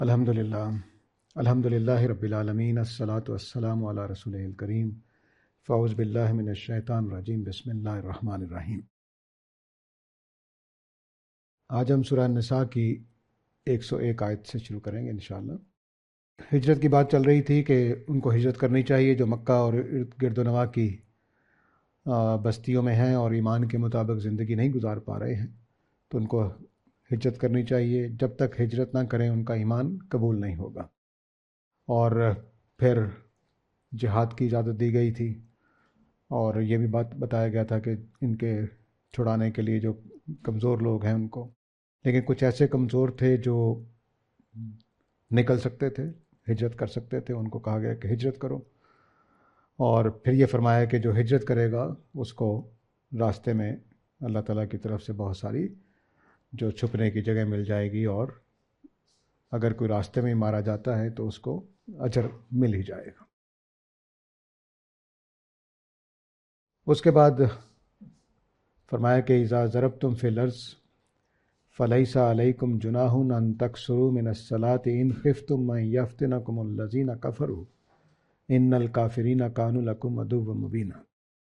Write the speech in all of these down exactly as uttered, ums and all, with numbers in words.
الحمدللہ الحمدللہ رب العالمین الصلاۃ والسلام علی رسول الکریم فاعوذ باللہ من الشیطان الرجیم بسم اللہ الرحمن الرحیم۔ آج ہم سورہ النساء کی ایک سو ایک آیت سے شروع کریں گے انشاءاللہ۔ ہجرت کی بات چل رہی تھی کہ ان کو ہجرت کرنی چاہیے جو مکہ اور ارد گرد و نواح کی بستیوں میں ہیں اور ایمان کے مطابق زندگی نہیں گزار پا رہے ہیں، تو ان کو ہجرت کرنی چاہیے۔ جب تک ہجرت نہ کریں ان کا ایمان قبول نہیں ہوگا۔ اور پھر جہاد کی اجازت دی گئی تھی، اور یہ بھی بات بتایا گیا تھا کہ ان کے چھڑانے کے لیے جو کمزور لوگ ہیں ان کو، لیکن کچھ ایسے کمزور تھے جو نکل سکتے تھے، ہجرت کر سکتے تھے، ان کو کہا گیا کہ ہجرت کرو۔ اور پھر یہ فرمایا کہ جو ہجرت کرے گا اس کو راستے میں اللہ تعالیٰ کی طرف سے بہت ساری جو چھپنے کی جگہ مل جائے گی، اور اگر کوئی راستے میں مارا جاتا ہے تو اس کو اجر مل ہی جائے گا۔ اس کے بعد فرمایا کہ اذا ضربتم فی الارض فلیس علیکم جناح ان تقصروا من الصلاۃ ان خفتم ان یفتنکم الذین کفروا ان الکافرین کانوا لکم عدوا مبینا۔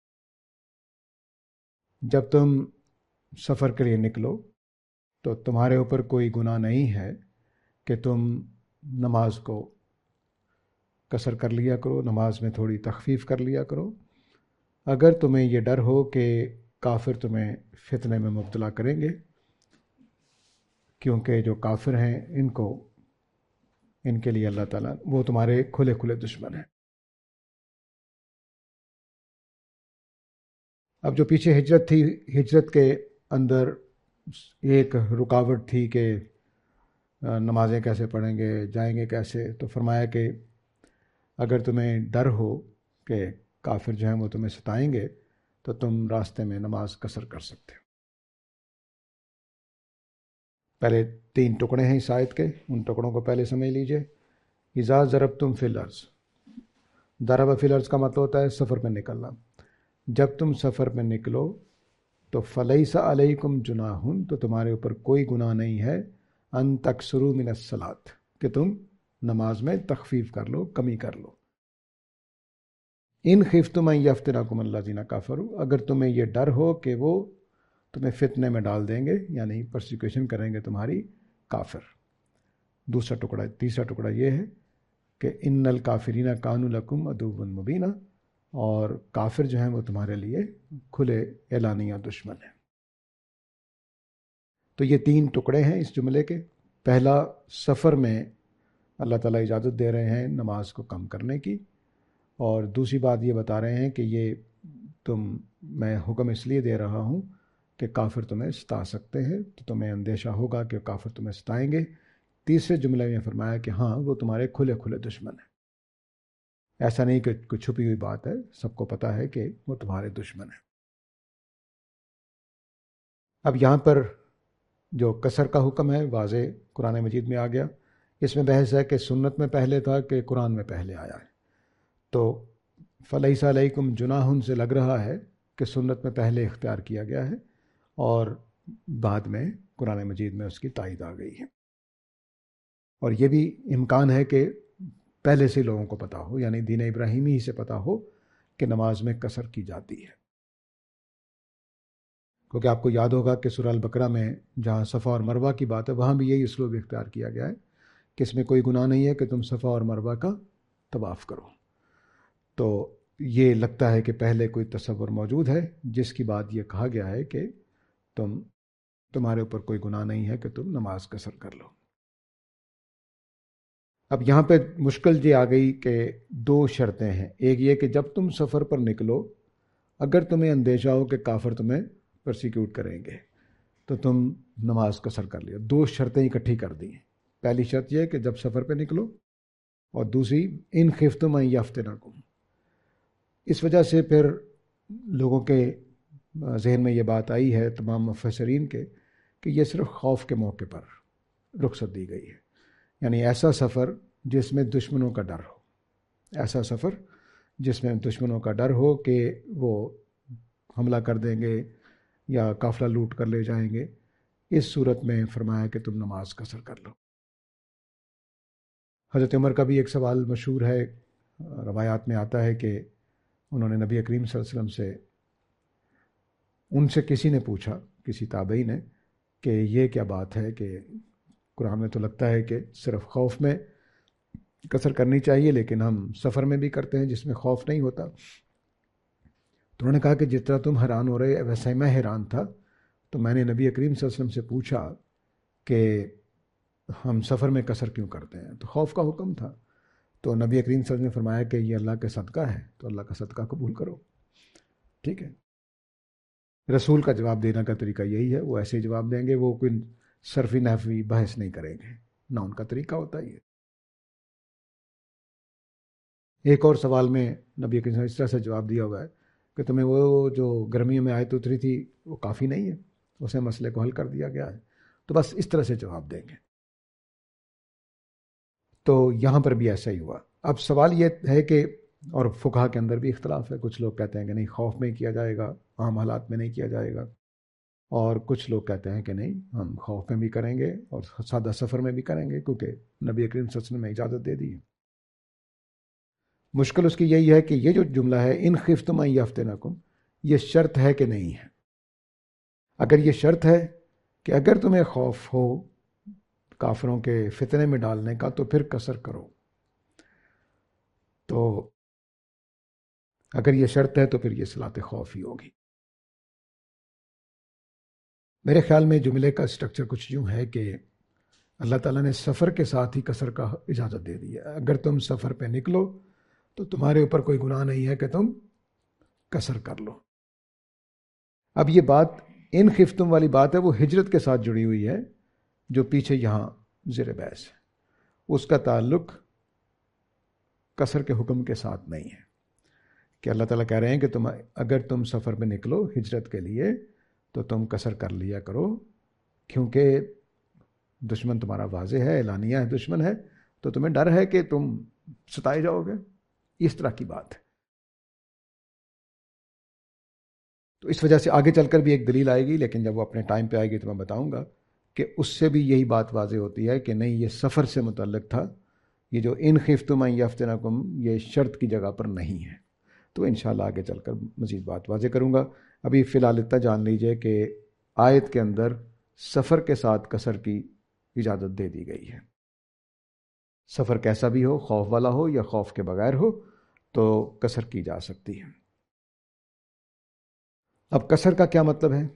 جب تم سفر کے لیے نکلو تو تمہارے اوپر کوئی گناہ نہیں ہے کہ تم نماز کو قصر کر لیا کرو، نماز میں تھوڑی تخفیف کر لیا کرو، اگر تمہیں یہ ڈر ہو کہ کافر تمہیں فتنے میں مبتلا کریں گے، کیونکہ جو کافر ہیں ان کو ان کے لیے اللہ تعالیٰ وہ تمہارے کھلے کھلے دشمن ہیں۔ اب جو پیچھے ہجرت تھی، ہجرت کے اندر ایک رکاوٹ تھی کہ نمازیں کیسے پڑھیں گے، جائیں گے کیسے، تو فرمایا کہ اگر تمہیں ڈر ہو کہ کافر جو ہیں وہ تمہیں ستائیں گے تو تم راستے میں نماز قصر کر سکتے ہو۔ پہلے تین ٹکڑے ہیں اس آیت کے، ان ٹکڑوں کو پہلے سمجھ لیجئے۔ اذا ضربتم فی الارض، ضرب فی الارض کا مطلب ہوتا ہے سفر پہ نکلنا۔ جب تم سفر پہ نکلو تو فلیس علیکم جناح، تو تمہارے اوپر کوئی گناہ نہیں ہے، ان تقصروا من الصلاۃ، کہ تم نماز میں تخفیف کر لو، کمی کر لو۔ ان خفتم ان یفتنکم الذین کفروا، اگر تمہیں یہ ڈر ہو کہ وہ تمہیں فتنے میں ڈال دیں گے، یعنی پرسیکیوشن کریں گے تمہاری کافر۔ دوسرا ٹکڑا تیسرا ٹکڑا یہ ہے کہ ان الکافرین کانوا لکم عدوا مبینا، اور کافر جو ہیں وہ تمہارے لیے کھلے اعلانیہ دشمن ہیں۔ تو یہ تین ٹکڑے ہیں اس جملے کے۔ پہلا، سفر میں اللہ تعالیٰ اجازت دے رہے ہیں نماز کو کم کرنے کی، اور دوسری بات یہ بتا رہے ہیں کہ یہ تم میں حکم اس لیے دے رہا ہوں کہ کافر تمہیں ستا سکتے ہیں، تو تمہیں اندیشہ ہوگا کہ کافر تمہیں ستائیں گے۔ تیسرے جملے میں فرمایا کہ ہاں وہ تمہارے کھلے کھلے دشمن ہیں، ایسا نہیں کہ کوئی چھپی ہوئی بات ہے، سب کو پتہ ہے کہ وہ تمہارے دشمن ہیں۔ اب یہاں پر جو قصر کا حکم ہے واضح قرآن مجید میں آ گیا۔ اس میں بحث ہے کہ سنت میں پہلے تھا کہ قرآن میں پہلے آیا ہے، تو فلیس علیکم جناح سے لگ رہا ہے کہ سنت میں پہلے اختیار کیا گیا ہے، اور بعد میں قرآن مجید میں اس کی تائید آ گئی ہے۔ اور یہ بھی امکان ہے کہ پہلے سے لوگوں کو پتہ ہو، یعنی دین ابراہیمی ہی سے پتہ ہو کہ نماز میں قصر کی جاتی ہے، کیونکہ آپ کو یاد ہوگا کہ سورہ البقرہ میں جہاں صفا اور مروہ کی بات ہے وہاں بھی یہی اسلوب اختیار کیا گیا ہے کہ اس میں کوئی گناہ نہیں ہے کہ تم صفا اور مروہ کا طواف کرو۔ تو یہ لگتا ہے کہ پہلے کوئی تصور موجود ہے جس کی بات یہ کہا گیا ہے کہ تم تمہارے اوپر کوئی گناہ نہیں ہے کہ تم نماز قصر کر لو۔ اب یہاں پہ مشکل یہ آ گئی کہ دو شرطیں ہیں۔ ایک یہ کہ جب تم سفر پر نکلو، اگر تمہیں اندیشہ ہو کہ کافر تمہیں پرسیکیوٹ کریں گے تو تم نماز قصر کر لیا۔ دو شرطیں اکٹھی کر دی ہیں۔ پہلی شرط یہ کہ جب سفر پہ نکلو، اور دوسری ان خفتم ان یفتنکم۔ اس وجہ سے پھر لوگوں کے ذہن میں یہ بات آئی ہے، تمام مفسرین کے، کہ یہ صرف خوف کے موقع پر رخصت دی گئی ہے، یعنی ایسا سفر جس میں دشمنوں کا ڈر ہو، ایسا سفر جس میں دشمنوں کا ڈر ہو کہ وہ حملہ کر دیں گے یا قافلہ لوٹ کر لے جائیں گے، اس صورت میں فرمایا کہ تم نماز قصر کر لو۔ حضرت عمر کا بھی ایک سوال مشہور ہے، روایات میں آتا ہے کہ انہوں نے نبی کریم صلی اللہ علیہ وسلم سے، ان سے کسی نے پوچھا، کسی تابعی نے، کہ یہ کیا بات ہے کہ قرآن میں تو لگتا ہے کہ صرف خوف میں قصر کرنی چاہیے، لیکن ہم سفر میں بھی کرتے ہیں جس میں خوف نہیں ہوتا۔ تو انہوں نے کہا کہ جس طرح تم حیران ہو رہے ویسے ہی میں حیران تھا، تو میں نے نبی کریم صلی اللہ علیہ وسلم سے پوچھا کہ ہم سفر میں قصر کیوں کرتے ہیں، تو خوف کا حکم تھا۔ تو نبی کریم صلی اللہ علیہ وسلم نے فرمایا کہ یہ اللہ کا صدقہ ہے، تو اللہ کا صدقہ قبول کرو۔ ٹھیک ہے، رسول کا جواب دینے کا طریقہ یہی ہے، وہ ایسے ہی جواب دیں گے، وہ کوئی صرفی نحوی بحث نہیں کریں گے، نہ ان کا طریقہ ہوتا ہے یہ۔ ایک اور سوال میں نبی کریم صلی اللہ علیہ وسلم اس طرح سے جواب دیا ہوا ہے کہ تمہیں وہ جو گرمیوں میں آیت اتری تھی وہ کافی نہیں ہے، اسے مسئلے کو حل کر دیا گیا ہے، تو بس اس طرح سے جواب دیں گے۔ تو یہاں پر بھی ایسا ہی ہوا۔ اب سوال یہ ہے کہ، اور فقہا کے اندر بھی اختلاف ہے، کچھ لوگ کہتے ہیں کہ نہیں، خوف میں کیا جائے گا، عام حالات میں نہیں کیا جائے گا، اور کچھ لوگ کہتے ہیں کہ نہیں، ہم خوف میں بھی کریں گے اور سادہ سفر میں بھی کریں گے، کیونکہ نبی کریم صلی اللہ علیہ وسلم نے اجازت دے دی ہے۔ مشکل اس کی یہی ہے کہ یہ جو جملہ ہے ان خفتم ان یفتنکم، یہ شرط ہے کہ نہیں ہے؟ اگر یہ شرط ہے کہ اگر تمہیں خوف ہو کافروں کے فتنے میں ڈالنے کا تو پھر قصر کرو، تو اگر یہ شرط ہے تو پھر یہ صلاۃ خوف ہی ہوگی۔ میرے خیال میں جملے کا اسٹرکچر کچھ یوں ہے کہ اللہ تعالیٰ نے سفر کے ساتھ ہی قصر کا اجازت دے دی ہے۔ اگر تم سفر پہ نکلو تو تمہارے اوپر کوئی گناہ نہیں ہے کہ تم قصر کر لو۔ اب یہ بات ان خفتم والی بات ہے، وہ ہجرت کے ساتھ جڑی ہوئی ہے جو پیچھے یہاں زیر بحث ہے، اس کا تعلق قصر کے حکم کے ساتھ نہیں ہے، کہ اللہ تعالیٰ کہہ رہے ہیں کہ تم اگر تم سفر پہ نکلو ہجرت کے لیے تو تم قصر کر لیا کرو، کیونکہ دشمن تمہارا واضح ہے، اعلانیہ ہے، دشمن ہے، تو تمہیں ڈر ہے کہ تم ستائے جاؤ گے، اس طرح کی بات ہے۔ تو اس وجہ سے آگے چل کر بھی ایک دلیل آئے گی، لیکن جب وہ اپنے ٹائم پہ آئے گی تو میں بتاؤں گا کہ اس سے بھی یہی بات واضح ہوتی ہے کہ نہیں، یہ سفر سے متعلق تھا، یہ جو ان خفتم ان یفتنکم یہ شرط کی جگہ پر نہیں ہے۔ تو انشاءاللہ آگے چل کر مزید بات واضح کروں گا۔ ابھی فی الحال اتنا جان لیجئے کہ آیت کے اندر سفر کے ساتھ قصر کی اجازت دے دی گئی ہے۔ سفر کیسا بھی ہو، خوف والا ہو یا خوف کے بغیر ہو، تو قصر کی جا سکتی ہے۔ اب قصر کا کیا مطلب ہے؟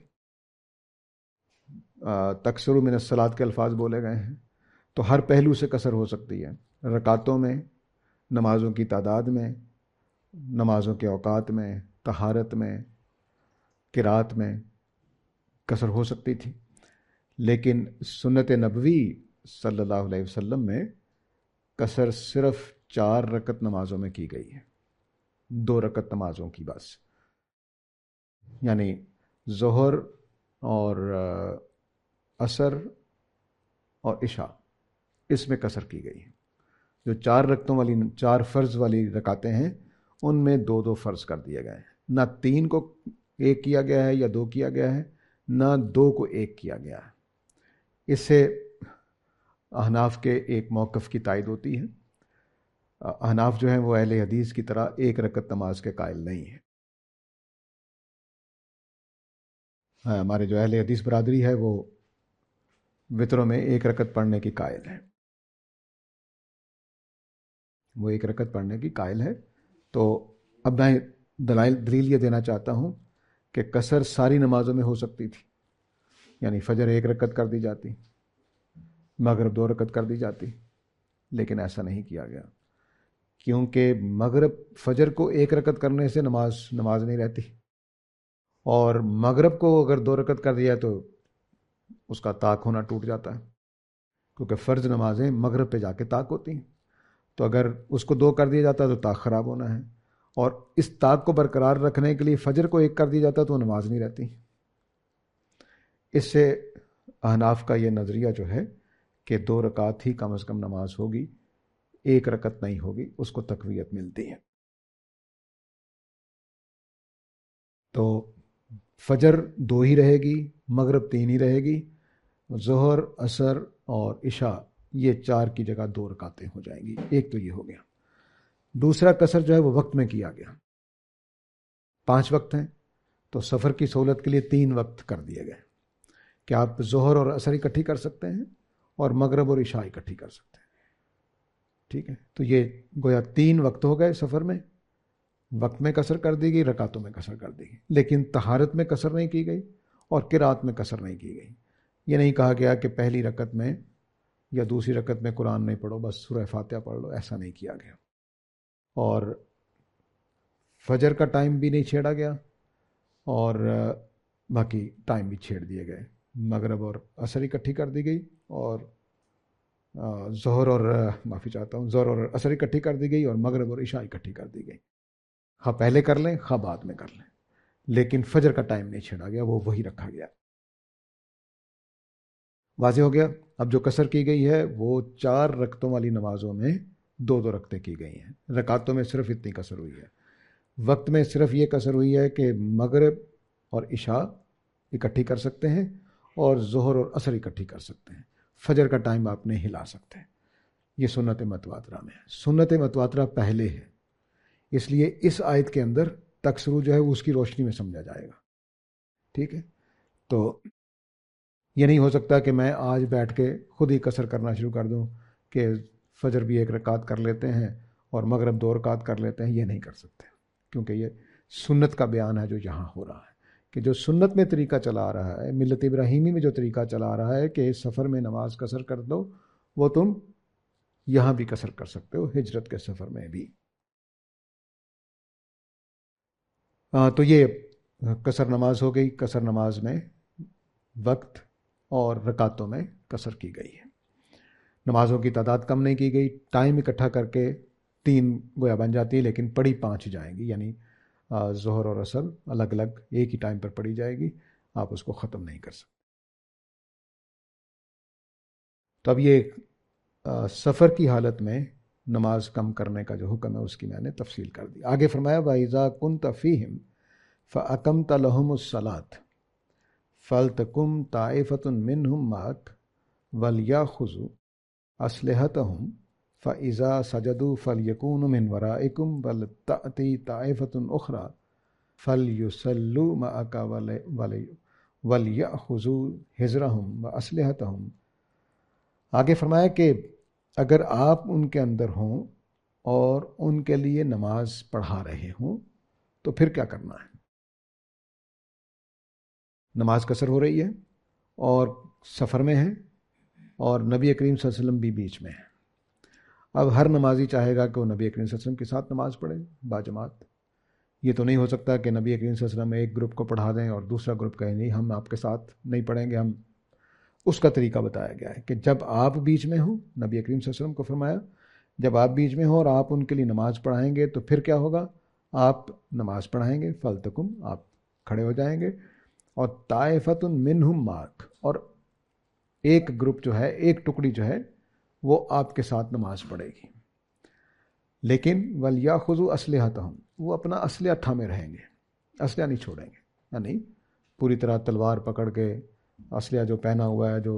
تکثر من الصلاۃ کے الفاظ بولے گئے ہیں، تو ہر پہلو سے قصر ہو سکتی ہے، رکعتوں میں، نمازوں کی تعداد میں، نمازوں کے اوقات میں، طہارت میں، قرات میں قصر ہو سکتی تھی، لیکن سنت نبوی صلی اللہ علیہ وسلم میں قصر صرف چار رکعت نمازوں میں کی گئی ہے، دو رکعت نمازوں کی بس، یعنی ظہر اور عصر اور عشاء، اس میں قصر کی گئی ہے۔ جو چار رکعتوں والی، چار فرض والی رکعتیں ہیں، ان میں دو دو فرض کر دیے گئے ہیں، نہ تین کو ایک کیا گیا ہے یا دو کیا گیا ہے، نہ دو کو ایک کیا گیا ہے۔ اس سے احناف کے ایک موقف کی تائید ہوتی ہے۔ احناف جو ہیں وہ اہل حدیث کی طرح ایک رکعت نماز کے قائل نہیں ہیں۔ ہمارے جو اہل حدیث برادری ہے وہ وطروں میں ایک رکعت پڑھنے کی قائل ہے، وہ ایک رکعت پڑھنے کی قائل ہے۔ تو اب میں دلائل دلیل یہ دینا چاہتا ہوں کہ قصر ساری نمازوں میں ہو سکتی تھی، یعنی فجر ایک رکعت کر دی جاتی، مغرب دو رکعت کر دی جاتی، لیکن ایسا نہیں کیا گیا، کیونکہ مغرب فجر کو ایک رکعت کرنے سے نماز نماز نہیں رہتی، اور مغرب کو اگر دو رکعت کر دیا تو اس کا طاق ہونا ٹوٹ جاتا ہے، کیونکہ فرض نمازیں مغرب پہ جا کے طاق ہوتی ہیں، تو اگر اس کو دو کر دیا جاتا ہے تو طاق خراب ہونا ہے، اور اس طاق کو برقرار رکھنے کے لیے فجر کو ایک کر دیا جاتا ہے تو نماز نہیں رہتی۔ اس سے احناف کا یہ نظریہ جو ہے کہ دو رکعت ہی کم از کم نماز ہوگی، ایک رکعت نہیں ہوگی، اس کو تقویت ملتی ہے۔ تو فجر دو ہی رہے گی، مغرب تین ہی رہے گی، ظہر، عصر اور عشاء یہ چار کی جگہ دو رکعتیں ہو جائیں گی. ایک تو یہ ہو گیا. دوسرا قصر جو ہے وہ وقت میں کیا گیا. پانچ وقت ہیں تو سفر کی سہولت کے لیے تین وقت کر دیے گئے کہ آپ ظہر اور عصر اکٹھی کر سکتے ہیں اور مغرب اور عشاء اکٹھی کر سکتے ہیں. ٹھیک ہے, تو یہ گویا تین وقت ہو گئے سفر میں. وقت میں قصر کر دی گئی, رکعتوں میں قصر کر دی گئی, لیکن طہارت میں قصر نہیں کی گئی اور قرات میں قصر نہیں کی گئی. یہ نہیں کہا گیا کہ پہلی رکعت میں یا دوسری رکعت میں قرآن نہیں پڑھو, بس سورہ فاتحہ پڑھ لو, ایسا نہیں کیا گیا. اور فجر کا ٹائم بھی نہیں چھیڑا گیا اور باقی ٹائم بھی چھیڑ دیے گئے. مغرب اور عصر اکٹھی کر دی گئی اور ظہر اور معافی چاہتا ہوں ظہر اور عصر اکٹھی کر دی گئی اور مغرب اور عشاء اکٹھی کر دی گئی. ہاں پہلے کر لیں, ہاں بعد میں کر لیں, لیکن فجر کا ٹائم نہیں چھیڑا گیا, وہ وہی رکھا گیا. واضح ہو گیا. اب جو قصر کی گئی ہے وہ چار رکعتوں والی نمازوں میں دو دو رکعتیں کی گئی ہیں. رکعتوں میں صرف اتنی قصر ہوئی ہے. وقت میں صرف یہ قصر ہوئی ہے کہ مغرب اور عشاء اکٹھی کر سکتے ہیں اور ظہر اور عصر اکٹھی کر سکتے ہیں. فجر کا ٹائم آپ نہیں ہلا سکتے. یہ سنت متواترہ میں ہے. سنت متواترہ پہلے ہے, اس لیے اس آیت کے اندر تکسرو جو ہے وہ اس کی روشنی میں سمجھا جائے گا. ٹھیک ہے, تو یہ نہیں ہو سکتا کہ میں آج بیٹھ کے خود ہی قصر کرنا شروع کر دوں کہ فجر بھی ایک رکعت کر لیتے ہیں اور مغرب دو رکعت کر لیتے ہیں. یہ نہیں کر سکتے, کیونکہ یہ سنت کا بیان ہے جو یہاں ہو رہا ہے کہ جو سنت میں طریقہ چلا آ رہا ہے, ملت ابراہیمی میں جو طریقہ چلا آ رہا ہے کہ سفر میں نماز قصر کر دو, وہ تم یہاں بھی قصر کر سکتے ہو, ہجرت کے سفر میں بھی. آ, تو یہ قصر نماز ہو گئی. قصر نماز میں وقت اور رکعتوں میں قصر کی گئی ہے. نمازوں کی تعداد کم نہیں کی گئی. ٹائم اکٹھا کر کے تین گویا بن جاتی ہے, لیکن پڑھی پانچ جائیں گی. یعنی ظہر اور عصر الگ الگ ایک ہی ٹائم پر پڑھی جائے گی, آپ اس کو ختم نہیں کر سکتے. تو اب یہ سفر کی حالت میں نماز کم کرنے کا جو حکم ہے اس کی میں نے تفصیل کر دی. آگے فرمایا وَإِذَا كُنْتَ فِيهِمْ فَأَقَمْتَ لَهُمُ الصَّلَاةَ فَلْتَقُمْ طَائِفَةٌ مِّنْهُمْ مَعَكَ وَلْيَأْخُذُوا أَسْلِحَتَهُمْ فَإِذَا سَجَدُوا فَلْيَكُونُوا مِنْ وَرَائِكُمْ وَلْتَأْتِ طَائِفَةٌ أُخْرَى فَلْيُصَلُّوا مَعَكَ وَلْيَأْخُذُوا حِذْرَهُمْ وَأَسْلِحَتَهُمْ. آگے فرمایا کہ اگر آپ ان کے اندر ہوں اور ان کے لیے نماز پڑھا رہے ہوں تو پھر کیا کرنا ہے. نماز قصر ہو رہی ہے اور سفر میں ہے اور نبی کریم صلی اللہ علیہ وسلم بھی بیچ میں ہے. اب ہر نمازی چاہے گا کہ وہ نبی کریم صلی اللہ علیہ وسلم کے ساتھ نماز پڑھے باجماعت. یہ تو نہیں ہو سکتا کہ نبی کریم صلی اللہ علیہ وسلم ایک گروپ کو پڑھا دیں اور دوسرا گروپ کہیں نہیں ہم آپ کے ساتھ نہیں پڑھیں گے. ہم اس کا طریقہ بتایا گیا ہے کہ جب آپ بیچ میں ہوں, نبی کریم صلی اللہ علیہ وسلم کو فرمایا جب آپ بیچ میں ہوں اور آپ ان کے لیے نماز پڑھائیں گے تو پھر کیا ہوگا, آپ نماز پڑھائیں گے, فلتکم آپ کھڑے ہو جائیں گے, اور طائفۃ منہم معک اور ایک گروپ جو ہے ایک ٹکڑی جو ہے وہ آپ کے ساتھ نماز پڑھے گی. لیکن وَلْيَأْخُذُوا أَسْلِحَتَهُمْ وہ اپنا اسلحہ تھامے رہیں گے, اسلحہ نہیں چھوڑیں گے. یعنی پوری طرح تلوار پکڑ کے اسلحہ جو پہنا ہوا ہے جو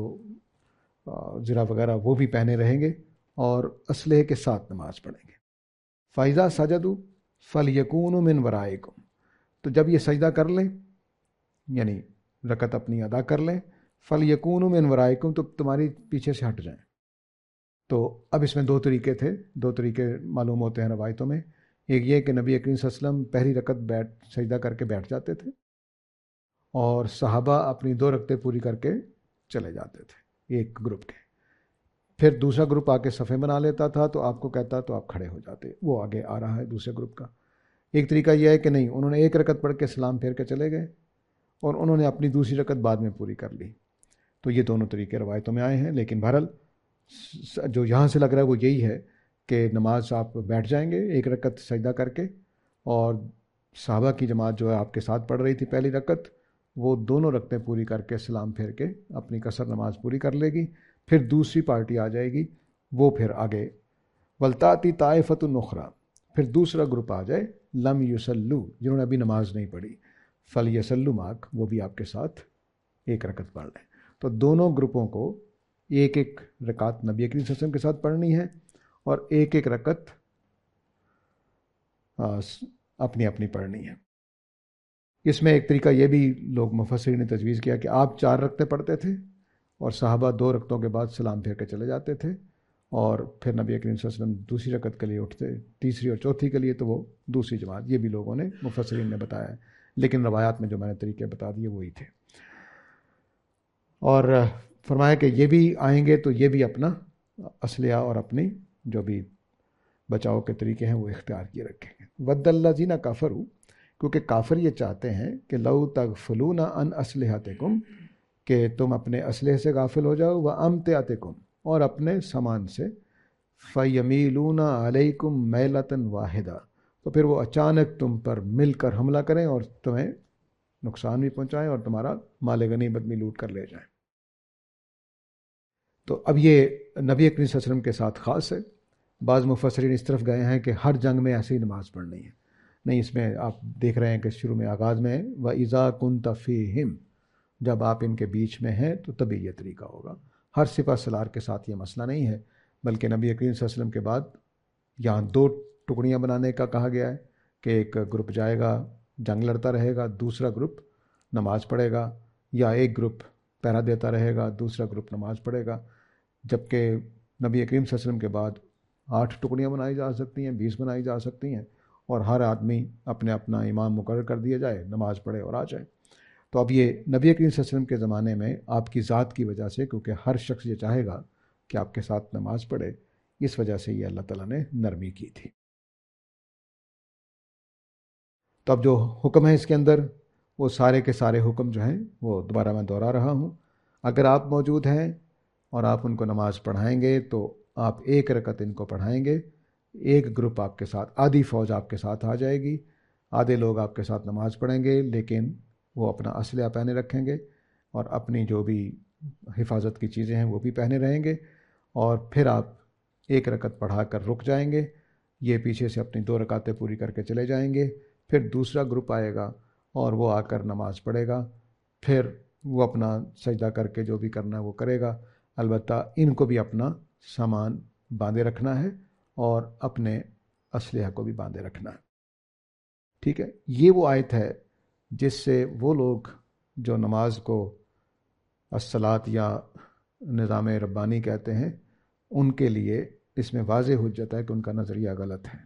زرہ وغیرہ وہ بھی پہنے رہیں گے اور اسلحے کے ساتھ نماز پڑھیں گے. فَإِذَا سَجَدُوا فَلْيَكُونُوا مِنْ وَرَائِكُمْ تو جب یہ سجدہ کر لیں یعنی رکعت اپنی ادا کر لیں, فَلْيَكُونُوا مِنْ وَرَائِكُمْ تو تمہاری پیچھے سے ہٹ جائیں. تو اب اس میں دو طریقے تھے, دو طریقے معلوم ہوتے ہیں روایتوں میں. ایک یہ کہ نبی کریم صلی اللہ علیہ وسلم پہلی رکعت بیٹھ سجدہ کر کے بیٹھ جاتے تھے اور صحابہ اپنی دو رکعتیں پوری کر کے چلے جاتے تھے ایک گروپ کے. پھر دوسرا گروپ آ کے صفیں بنا لیتا تھا تو آپ کو کہتا تو آپ کھڑے ہو جاتے. وہ آگے آ رہا ہے دوسرے گروپ کا. ایک طریقہ یہ ہے کہ نہیں, انہوں نے ایک رکعت پڑھ کے سلام پھیر کے چلے گئے اور انہوں نے اپنی دوسری رکعت بعد میں پوری کر لی. تو یہ دونوں طریقے روایتوں میں آئے ہیں, لیکن بہرحال جو یہاں سے لگ رہا ہے وہ یہی ہے کہ نماز آپ بیٹھ جائیں گے ایک رکعت سجدہ کر کے, اور صحابہ کی جماعت جو ہے آپ کے ساتھ پڑھ رہی تھی پہلی رکعت وہ دونوں رکعتیں پوری کر کے سلام پھیر کے اپنی قصر نماز پوری کر لے گی. پھر دوسری پارٹی آ جائے گی, وہ پھر آگے وَلْتَأْتِ طَائِفَةٌ أُخْرَىٰ پھر دوسرا گروپ آ جائے لم یصلوا جنہوں نے ابھی نماز نہیں پڑھی, فَلْيَصَلُّوا مَعَكَ وہ بھی آپ کے ساتھ ایک رکعت پڑھ لیں. تو دونوں گروپوں کو ایک ایک रकात नबी करीम सल्लल्लाहु अलैहि वसल्लम के साथ पढ़नी है और एक एक रकत अपनी अपनी पढ़नी है। इसमें एक तरीका ये भी लोग मुफस्सिरीन ने तजवीज़ किया कि आप चार रकतें पढ़ते थे और सहाबा दो रकतों के बाद सलाम फेर के चले जाते थे और फिर नबी करीम सल्लल्लाहु अलैहि वसल्लम दूसरी रकत के लिए उठते, तीसरी और चौथी के लिए तो वो दूसरी जमात। ये भी लोगों ने मुफस्सिरीन ने बताया है, लेकिन रवायात में जो मैंने तरीके बता दिए वही थे। और फरमाया कि ये भी आएंगे तो ये भी अपना असलिया और अपनी जो भी बचाव के तरीके हैं वो इख्तियार किए रखेंगे। वद्दल्लज़ीना काफरू, क्योंकि काफिर ये चाहते हैं कि लौ तगफलूना अन असलिहतिकुम, कि तुम अपने असलहे से गाफिल हो जाओ, व अमतिअतिकुम, और अपने सामान से, फ़यमीलूना अलैकुम मैलतन वाहिदा, तो फिर वो अचानक तुम पर मिलकर हमला करें और तुम्हें नुकसान भी पहुंचाएं और तुम्हारा माल गनीमत भी लूट कर ले जाएं। तो अब ये नबी करीम सल्लल्लाहु अलैहि वसल्लम के साथ ख़ास है। बाज़ मुफस्सिरीन इस तरफ गए हैं कि हर जंग में ऐसे ही नमाज पढ़नी है। नहीं, इसमें आप देख रहे हैं कि शुरू में आगाज़ में व इज़ा कुंत फ़ीहिम, जब आप इनके बीच में हैं तो तभी ये तरीका होगा। हर सिपा सलार के साथ ये मसला नहीं है, बल्कि नबी करीम सल्लल्लाहु अलैहि वसल्लम के बाद यहाँ दो टुकड़ियाँ बनाने का कहा गया है कि एक ग्रुप जाएगा जंग लड़ता रहेगा, दूसरा ग्रुप नमाज पढ़ेगा, या एक ग्रुप पहरा देता रहेगा, दूसरा ग्रुप नमाज पढ़ेगा। जबकि नबी करीम सल्लल्लाहु अलैहि वसल्लम के बाद आठ टुकड़ियाँ बनाई जा सकती हैं, बीस बनाई जा सकती हैं, और हर आदमी अपने अपना इमाम मुकर्रर कर दिया जाए, नमाज पढ़े और आ जाए। तो अब ये नबी करीम सल्लल्लाहु अलैहि वसल्लम के ज़माने में आपकी ज़ात की वजह से, क्योंकि हर शख्स ये चाहेगा कि आपके साथ नमाज पढ़े, इस वजह से ये अल्लाह ताला ने नरमी की थी। तो अब जो हुक्म है इसके अंदर, वो सारे के सारे हुक्म जो हैं वो दोबारा मैं दोहरा रहा हूँ। अगर आप मौजूद हैं और आप उनको नमाज पढ़ाएंगे तो आप एक रकत इनको पढ़ाएंगे, एक ग्रुप आपके साथ, आधी फ़ौज आपके साथ आ जाएगी, आधे लोग आपके साथ नमाज पढ़ेंगे, लेकिन वो अपना असलहा पहने रखेंगे और अपनी जो भी हिफाजत की चीज़ें हैं वो भी पहने रहेंगे, और फिर आप एक रकत पढ़ा कर रुक जाएंगे, ये पीछे से अपनी दो रकातें पूरी करके चले जाएंगे, फिर दूसरा ग्रुप आएगा और वो आकर नमाज पढ़ेगा, फिर वो अपना सजदा करके जो भी करना है वो करेगा। अलबत्ता इनको भी अपना सामान बांधे रखना है और अपने असलहा को भी बांधे रखना है। ठीक है, ये वो आयत है जिससे वो लोग जो नमाज को अस्सलात या निज़ाम रब्बानी कहते हैं, उनके लिए इसमें वाज़ेह हुज्जत है कि उनका नज़रिया गलत है।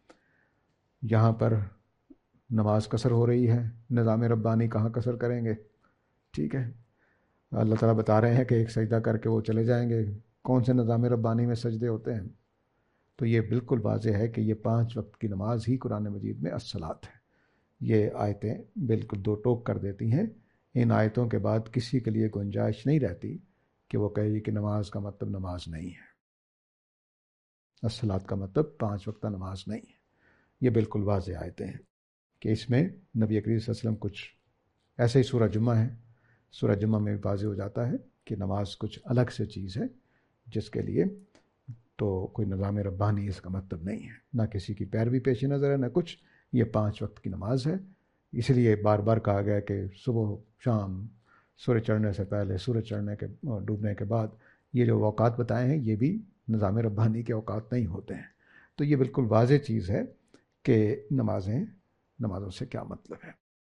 यहाँ पर नमाज कसर हो रही है, निज़ाम रब्बानी कहाँ कसर करेंगे? ठीक है, अल्लाह ताला बता रहे हैं कि एक सजदा करके वो चले जाएंगे। कौन से निज़ाम रब्बानी में सजदे होते हैं? तो ये बिल्कुल वाज़ेह है कि ये पाँच वक्त की नमाज ही कुरान मजीद में अस्सलात है। ये आयतें बिल्कुल दो टोक कर देती हैं। इन आयतों के बाद किसी के लिए गुंजाइश नहीं रहती कि वो कहे कि नमाज का मतलब नमाज नहीं है, अस्सलात का मतलब पाँच वक्त नमाज नहीं है। ये बिल्कुल वाज़ेह आयतें हैं कि इसमें नबी करीम सल्लल्लाहु अलैहि वसल्लम कुछ ऐसे ही सूरह जुम्मा है, सूरह जुम्मा में भी वाज़ेह हो जाता है कि नमाज कुछ अलग से चीज़ है जिसके लिए तो कोई निज़ाम रब्बानी इसका मतलब नहीं है, ना किसी की पैरवी पेश नज़र है ना कुछ। ये पाँच वक्त की नमाज है, इसलिए बार बार कहा गया कि सुबह शाम, सूरज चढ़ने से पहले, सूरज चढ़ने के डूबने के बाद, ये जो औकात बताए हैं ये भी निज़ाम रब्बानी के औकात नहीं होते हैं। तो ये बिल्कुल वाज़ेह चीज़ है कि नमाजें, नमाज़ों से क्या मतलब है।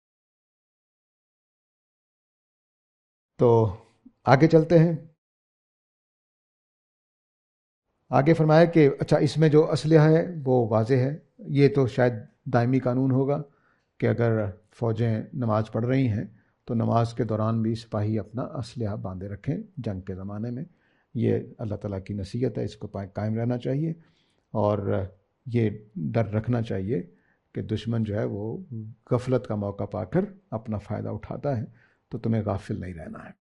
तो आगे चलते हैं। आगे फरमाया कि अच्छा, इसमें जो असलहा है वो वाज़ेह है। ये तो शायद दायमी कानून होगा कि अगर फ़ौजें नमाज पढ़ रही हैं तो नमाज के दौरान भी सिपाही अपना असलहा बांधे रखें जंग के ज़माने में। ये अल्लाह ताला की नसीहत है, इसको कायम रहना चाहिए और ये डर रखना चाहिए कि दुश्मन जो है वो गफलत का मौका पाकर अपना फ़ायदा उठाता है, तो तुम्हें गाफिल नहीं रहना है।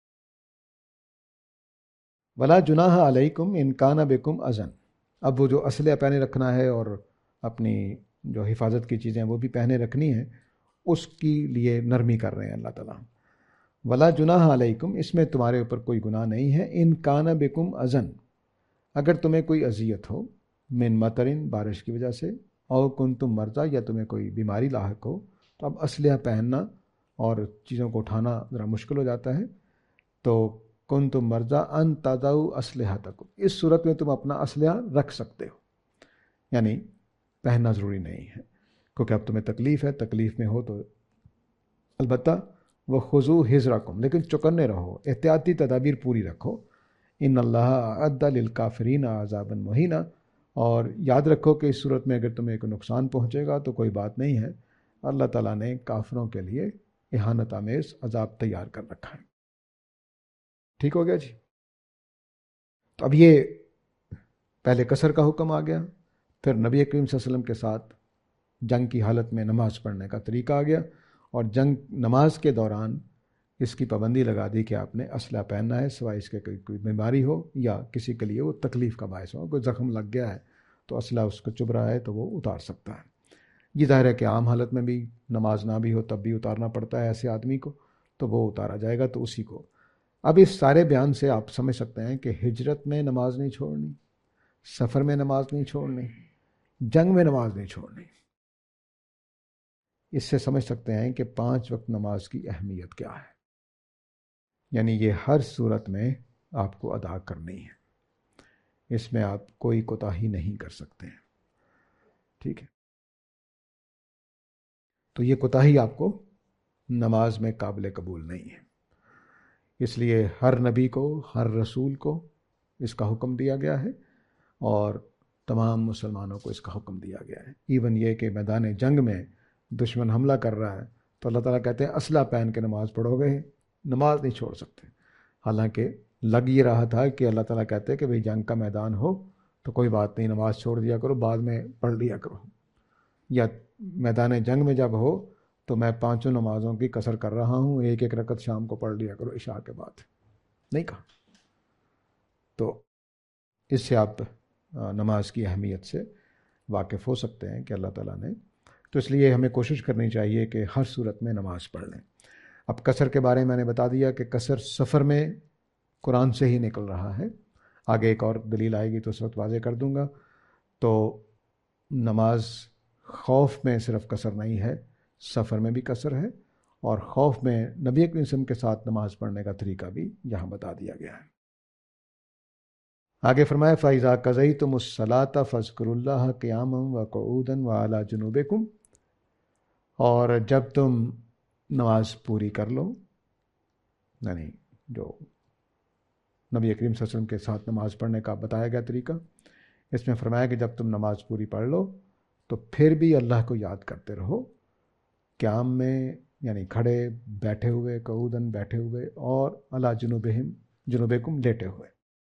वला जुनाह अलैकुम इन काना बिकुम अज़न। अब वो जो असलहा पहने रखना है और अपनी जो हिफाजत की चीज़ें वो भी पहने रखनी है, उसकी लिए नरमी कर रहे हैं अल्लाह ताला। वला जुनाह अलैकुम, इसमें तुम्हारे ऊपर कोई गुनाह नहीं है। इन काना बिकुम अज़न, अगर तुम्हें कोई अजियत हो, मिन मतरिन, बारिश की वजह से, और कुन तुम मर्जा, या तुम्हें कोई बीमारी लाहक हो, तो अब असलहा पहनना और चीज़ों को उठाना ज़रा मुश्किल हो जाता है। तो कुन्तुम मर्जा अन तदउ अस्लिहतकुम, इस सूरत में तुम अपना असलहा रख सकते हो, यानी पहनना ज़रूरी नहीं है क्योंकि अब तुम्हें तकलीफ़ है, तकलीफ़ में हो तो अलबत्ता वह खुजू हिजरकुम, लेकिन चौकन्ने रहो, एहतियाती तदाबीर पूरी रखो। इन अल्लाह अद्दा लिल काफिरीन अज़ाबन मुहीना, और याद रखो कि इस सूरत में अगर तुम्हें कोई नुकसान पहुँचेगा तो कोई बात नहीं है, अल्लाह ताला ने काफिरों के लिए इहानत आमेज़ अजाब तैयार कर रखा है। ठीक हो गया जी। तो अब ये पहले कसर का हुक्म आ गया, फिर नबी करीम सल्लल्लाहु अलैहि वसल्लम के साथ जंग की हालत में नमाज पढ़ने का तरीका आ गया, और जंग नमाज के दौरान इसकी पाबंदी लगा दी कि आपने असला पहनना है, सिवाय इसके कोई कोई बीमारी हो या किसी के लिए वो तकलीफ़ का बायस हो, कोई ज़ख्म लग गया है तो असला उसको चुभ रहा है तो वो उतार सकता है। ये ज़ाहिर है कि आम हालत में भी नमाज ना भी हो तब भी उतारना पड़ता है ऐसे आदमी को, तो वो उतारा जाएगा तो उसी को। अब इस सारे बयान से आप समझ सकते हैं कि हिजरत में नमाज नहीं छोड़नी, सफ़र में नमाज नहीं छोड़नी, जंग में नमाज नहीं छोड़नी। इससे समझ सकते हैं कि पांच वक्त नमाज की अहमियत क्या है, यानी ये हर सूरत में आपको अदा करनी है, इसमें आप कोई कोताही नहीं कर सकते हैं। ठीक है, तो ये कोताही आपको नमाज में काबिल कबूल नहीं है, इसलिए हर नबी को, हर रसूल को इसका हुक्म दिया गया है और तमाम मुसलमानों को इसका हुक्म दिया गया है। इवन ये कि मैदान जंग में दुश्मन हमला कर रहा है तो अल्लाह ताला कहते हैं असला पहन के नमाज पढ़ोगे, नमाज नहीं छोड़ सकते। हालांकि लग ये रहा था कि अल्लाह ताला कहते हैं कि भाई जंग का मैदान हो तो कोई बात नहीं, नमाज छोड़ दिया करो, बाद में पढ़ लिया करो, या मैदान जंग में जब हो तो मैं पांचों नमाज़ों की कसर कर रहा हूँ, एक एक रकत शाम को पढ़ लिया करो इशा के बाद, नहीं कहा। तो इससे आप नमाज की अहमियत से वाकिफ़ हो सकते हैं कि अल्लाह ताला ने, तो इसलिए हमें कोशिश करनी चाहिए कि हर सूरत में नमाज पढ़ लें। अब कसर के बारे में मैंने बता दिया कि कसर सफ़र में कुरान से ही निकल रहा है, आगे एक और दलील आएगी तो उस वक्त वाज़े कर दूंगा। तो नमाज खौफ में सिर्फ कसर नहीं है, सफ़र में भी कसर है, और खौफ में नबी करीम सल्लल्लाहु अलैहि वसल्लम के साथ नमाज पढ़ने का तरीका भी यहाँ बता दिया गया है। आगे फरमाया फ़ाइज़ा क़ज़य्तुमुस्सलाता फ़ज़्कुरुल्लाह क़ियामन व क़ुऊदन व अला जुनूबिकुम, और जब तुम नमाज पूरी कर लो, यानी जो नबी करीम सल्लल्लाहु अलैहि वसल्लम के साथ नमाज पढ़ने का बताया गया तरीका, इसमें फरमाया कि जब तुम नमाज पूरी पढ़ लो तो फिर भी अल्लाह को याद करते रहो, क़याम में यानी खड़े, बैठे हुए, क़ुऊदन बैठे हुए, और अला जुनूबिहिम जुनूबिकुम लेटे हुए।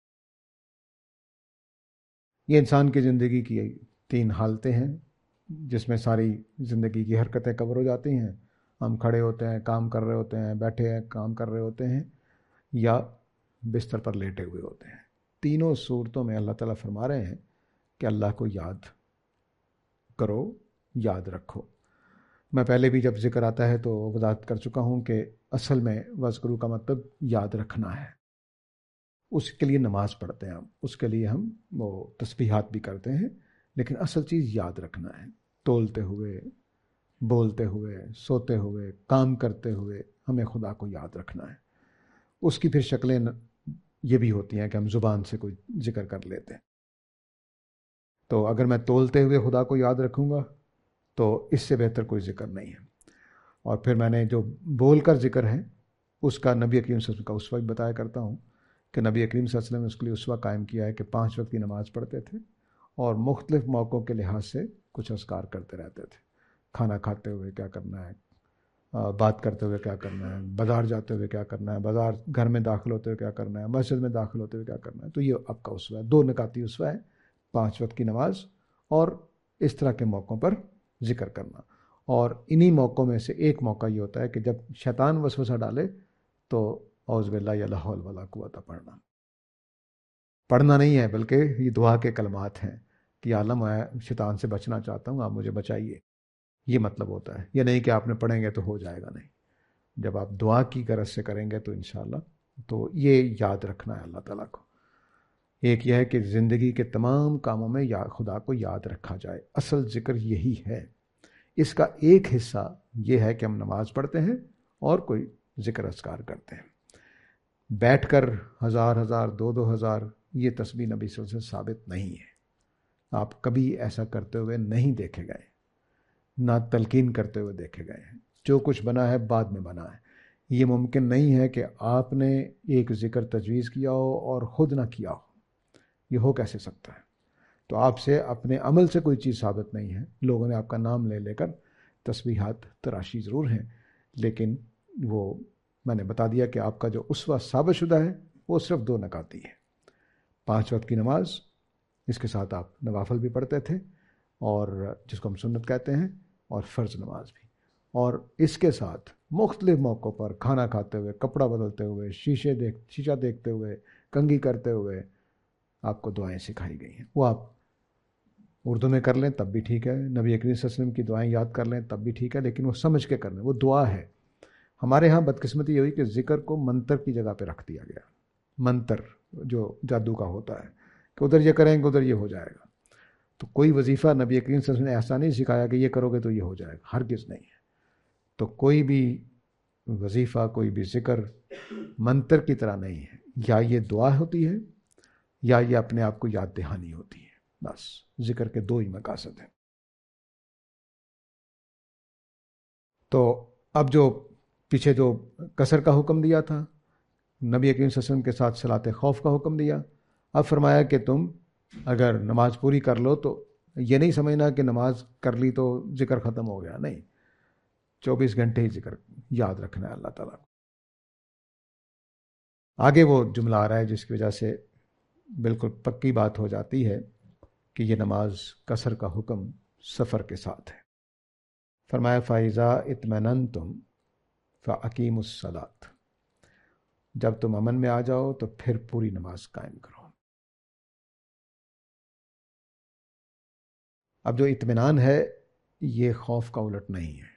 ये इंसान की ज़िंदगी की तीन हालतें हैं जिसमें सारी ज़िंदगी की हरकतें कवर हो जाती हैं। हम खड़े होते हैं, काम कर रहे होते हैं, बैठे हैं, काम कर रहे होते हैं, या बिस्तर पर लेटे हुए होते हैं। तीनों सूरतों में अल्लाह ताला फरमा रहे हैं कि अल्लाह को याद करो, याद रखो। मैं पहले भी जब जिक्र आता है तो वज़ाहत कर चुका हूँ कि असल में वज़्कुरू का मतलब याद रखना है, उसके लिए नमाज पढ़ते हैं हम, उसके लिए हम वो तस्बीहात भी करते हैं, लेकिन असल चीज़ याद रखना है। तोलते हुए, बोलते हुए, सोते हुए, काम करते हुए हमें खुदा को याद रखना है। उसकी फिर शक्लें ये भी होती हैं कि हम ज़ुबान से कोई जिक्र कर लेते हैं। तो अगर मैं तोलते हुए खुदा को याद रखूँगा तो इससे बेहतर कोई जिक्र नहीं है। और फिर मैंने जो बोल कर जिक्र है उसका नबी करीम सल्लल्लाहु अलैहि वसल्लम का उसवा भी बताया करता हूँ कि नबी करीम सल्लल्लाहु अलैहि वसल्लम ने उसके लिए उसवा कायम किया है कि पाँच वक्त की नमाज़ पढ़ते थे और मुख्तलिफ़ मौक़ों के लिहाज से कुछ अस्कार करते रहते थे। खाना खाते हुए क्या करना है, बात करते हुए क्या करना है, बाज़ार जाते हुए क्या करना है, बाज़ार घर में दाखिल होते हुए क्या करना है, मस्जिद में दाखिल होते हुए क्या करना है। तो ये आपका उसवा है, दो नकाती उसवा है, पाँच वक्त की नमाज और इस तरह के मौक़ों पर ज़िक्र करना। और इन्हीं मौक़ों में से एक मौका ये होता है कि जब शैतान वसवसा डाले तो औज़ु बिल्लाहि ला हौल वला कुव्वता पढ़ना पढ़ना नहीं है, बल्कि ये दुआ के कलमात हैं कि आलम मैं शैतान से बचना चाहता हूँ, आप मुझे बचाइए, ये मतलब होता है। ये नहीं कि आपने पढ़ेंगे तो हो जाएगा, नहीं, जब आप दुआ की गरज से करेंगे तो इंशाअल्लाह। तो ये याद रखना है अल्लाह ताला को। एक यह है कि ज़िंदगी के तमाम कामों में या खुदा को याद रखा जाए, असल ज़िक्र यही है। इसका एक हिस्सा ये है कि हम नमाज़ पढ़ते हैं और कोई ज़िक्र अस्कार करते हैं। بیٹھ کر ہزار ہزار دو دو ہزار یہ تسبیح نبی صلی اللہ علیہ وسلم سے ثابت نہیں ہے. آپ کبھی ایسا کرتے ہوئے نہیں دیکھے گئے، نہ تلقین کرتے ہوئے دیکھے گئے ہیں. جو کچھ بنا ہے بعد میں بنا ہے. یہ ممکن نہیں ہے کہ آپ نے ایک ذکر تجویز کیا ہو اور خود نہ کیا ہو. یہ ہو کیسے سکتا ہے؟ تو آپ سے اپنے عمل سے کوئی چیز ثابت نہیں ہے. لوگوں نے آپ کا نام لے لے کر تسبیحات تراشی ضرور ہیں، لیکن وہ میں نے بتا دیا کہ آپ کا جو اسوہ ثابت شدہ ہے وہ صرف دو نکاتی ہے. پانچ وقت کی نماز، اس کے ساتھ آپ نوافل بھی پڑھتے تھے، اور جس کو ہم سنت کہتے ہیں، اور فرض نماز بھی. اور اس کے ساتھ مختلف موقعوں پر کھانا کھاتے ہوئے، کپڑا بدلتے ہوئے، شیشے دیکھ شیشہ دیکھتے ہوئے، کنگھی کرتے ہوئے آپ کو دعائیں سکھائی گئی ہیں. وہ آپ اردو میں کر لیں تب بھی ٹھیک ہے، نبی کریم صلی اللہ علیہ وسلم کی دعائیں یاد کر لیں تب بھی ٹھیک ہے، لیکن وہ سمجھ کے کر لیں. وہ دعا ہے. ہمارے ہاں بدقسمتی یہ ہوئی کہ ذکر کو منتر کی جگہ پہ رکھ دیا گیا. منتر جو جادو کا ہوتا ہے کہ ادھر یہ کریں گے ادھر یہ ہو جائے گا. تو کوئی وظیفہ نبی کریم صلی اللہ علیہ وسلم نے ایسا نہیں سکھایا کہ یہ کرو گے تو یہ ہو جائے گا، ہرگز نہیں ہے. تو کوئی بھی وظیفہ، کوئی بھی ذکر منتر کی طرح نہیں ہے. یا یہ دعا ہوتی ہے یا یہ اپنے آپ کو یاد دہانی ہوتی ہے. بس ذکر کے دو ہی مقاصد ہیں. تو اب جو پیچھے جو قصر کا حکم دیا تھا، نبی کریم صلی اللہ علیہ وسلم کے ساتھ صلاۃ خوف کا حکم دیا. اب فرمایا کہ تم اگر نماز پوری کر لو تو یہ نہیں سمجھنا کہ نماز کر لی تو ذکر ختم ہو گیا. نہیں، چوبیس گھنٹے ہی ذکر یاد رکھنا ہے اللہ تعالیٰ کو. آگے وہ جملہ آ رہا ہے جس کی وجہ سے بالکل پکی بات ہو جاتی ہے کہ یہ نماز قصر کا حکم سفر کے ساتھ ہے. فرمایا فَإِذَا اطْمَنَنْتُمْ فَأَقِیمُوا الصَّلَاةَ، جب تم امن میں آ جاؤ تو پھر پوری نماز قائم کرو. اب جو اطمینان ہے یہ خوف کا الٹ نہیں ہے.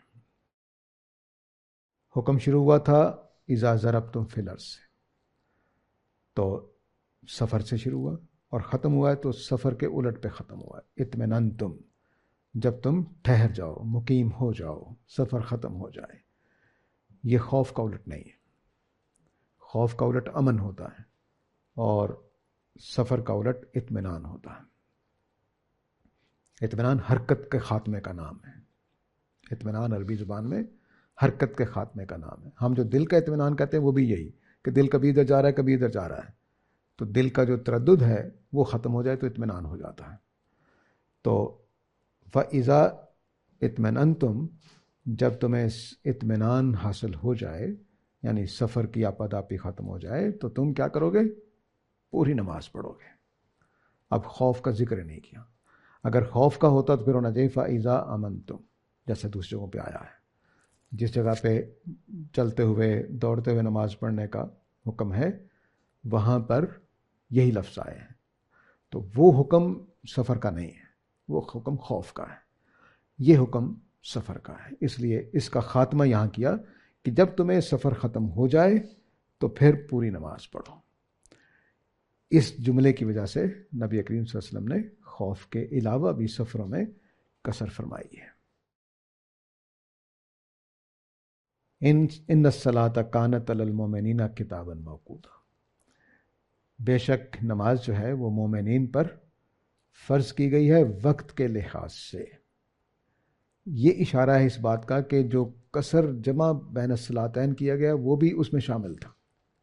حکم شروع ہوا تھا اذا ضربتم فی الارض سے، تو سفر سے شروع ہوا، اور ختم ہوا ہے تو سفر کے الٹ پہ ختم ہوا ہے. اطمینان تم، جب تم ٹھہر جاؤ، مقیم ہو جاؤ، سفر ختم ہو جائے. یہ خوف کا الٹ نہیں ہے. خوف کا الٹ امن ہوتا ہے، اور سفر کا الٹ اطمینان ہوتا ہے. اطمینان حرکت کے خاتمے کا نام ہے. اطمینان عربی زبان میں حرکت کے خاتمے کا نام ہے. ہم جو دل کا اطمینان کہتے ہیں وہ بھی یہی کہ دل کبھی ادھر جا رہا ہے کبھی ادھر جا رہا ہے، تو دل کا جو تردد ہے وہ ختم ہو جائے تو اطمینان ہو جاتا ہے. تو فَإِذَا اطْمَنَنْتُمْ، جب تمہیں اطمینان حاصل ہو جائے، یعنی سفر کی آپاداپی ختم ہو جائے، تو تم کیا کرو گے؟ پوری نماز پڑھو گے. اب خوف کا ذکر نہیں کیا. اگر خوف کا ہوتا تو پھر ہونا چاہیے فَإِذَا أَمَنْتُمْ، جیسے دوسری جگہوں پہ آیا ہے. جس جگہ پہ چلتے ہوئے دوڑتے ہوئے نماز پڑھنے کا حکم ہے وہاں پر یہی لفظ آئے ہیں. تو وہ حکم سفر کا نہیں ہے، وہ حکم خوف کا ہے. یہ حکم سفر کا ہے. اس لیے اس کا خاتمہ یہاں کیا کہ جب تمہیں سفر ختم ہو جائے تو پھر پوری نماز پڑھو. اس جملے کی وجہ سے نبی کریم صلی اللہ علیہ وسلم نے خوف کے علاوہ بھی سفروں میں قصر فرمائی ہے. ان ان الصلاۃ کانت علی المؤمنین کتابا موقوتا، بے شک نماز جو ہے وہ مومنین پر فرض کی گئی ہے وقت کے لحاظ سے. یہ اشارہ ہے اس بات کا کہ جو قصر جمع بین الصلاتین کیا گیا وہ بھی اس میں شامل تھا.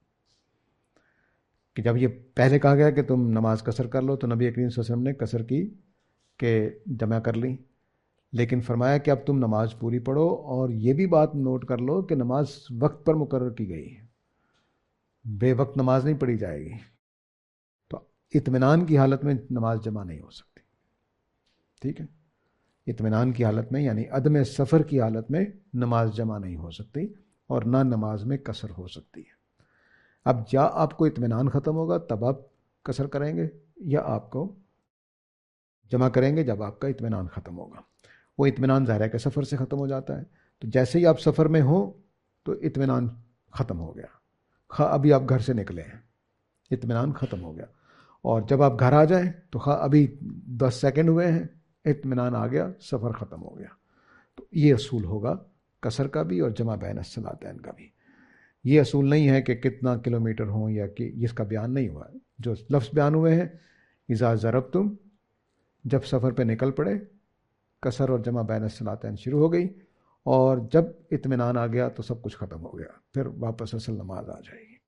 کہ جب یہ پہلے کہا گیا کہ تم نماز قصر کر لو تو نبی کریم صلی اللہ علیہ وسلم نے قصر کی کہ جمع کر لی، لیکن فرمایا کہ اب تم نماز پوری پڑھو. اور یہ بھی بات نوٹ کر لو کہ نماز وقت پر مقرر کی گئی ہے، بے وقت نماز نہیں پڑھی جائے گی. تو اطمینان کی حالت میں نماز جمع نہیں ہو سکتی. ٹھیک ہے، اطمینان کی حالت میں یعنی عدم سفر کی حالت میں نماز جمع نہیں ہو سکتی، اور نہ نماز میں قصر ہو سکتی ہے. اب یا آپ کو اطمینان ختم ہوگا تب آپ قصر کریں گے، یا آپ کو جمع کریں گے جب آپ کا اطمینان ختم ہوگا. وہ اطمینان ظاہر ہے کہ سفر سے ختم ہو جاتا ہے. تو جیسے ہی آپ سفر میں ہوں تو اطمینان ختم ہو گیا. خواہ ابھی آپ گھر سے نکلے ہیں، اطمینان ختم ہو گیا. اور جب آپ گھر آ جائیں تو خواہ ابھی دس سیکنڈ ہوئے ہیں، اطمینان آ گیا، سفر ختم ہو گیا. تو یہ اصول ہوگا قصر کا بھی اور جمع بین الصلاتین کا بھی. یہ اصول نہیں ہے کہ کتنا کلومیٹر ہوں یا کہ اس کا بیان نہیں ہوا ہے. جو لفظ بیان ہوئے ہیں اذا ضربتم، جب سفر پہ نکل پڑے، کسر اور جمع بین الصلاتین شروع ہو گئی، اور جب اطمینان آ گیا تو سب کچھ ختم ہو گیا، پھر واپس اصل نماز آ جائے گی.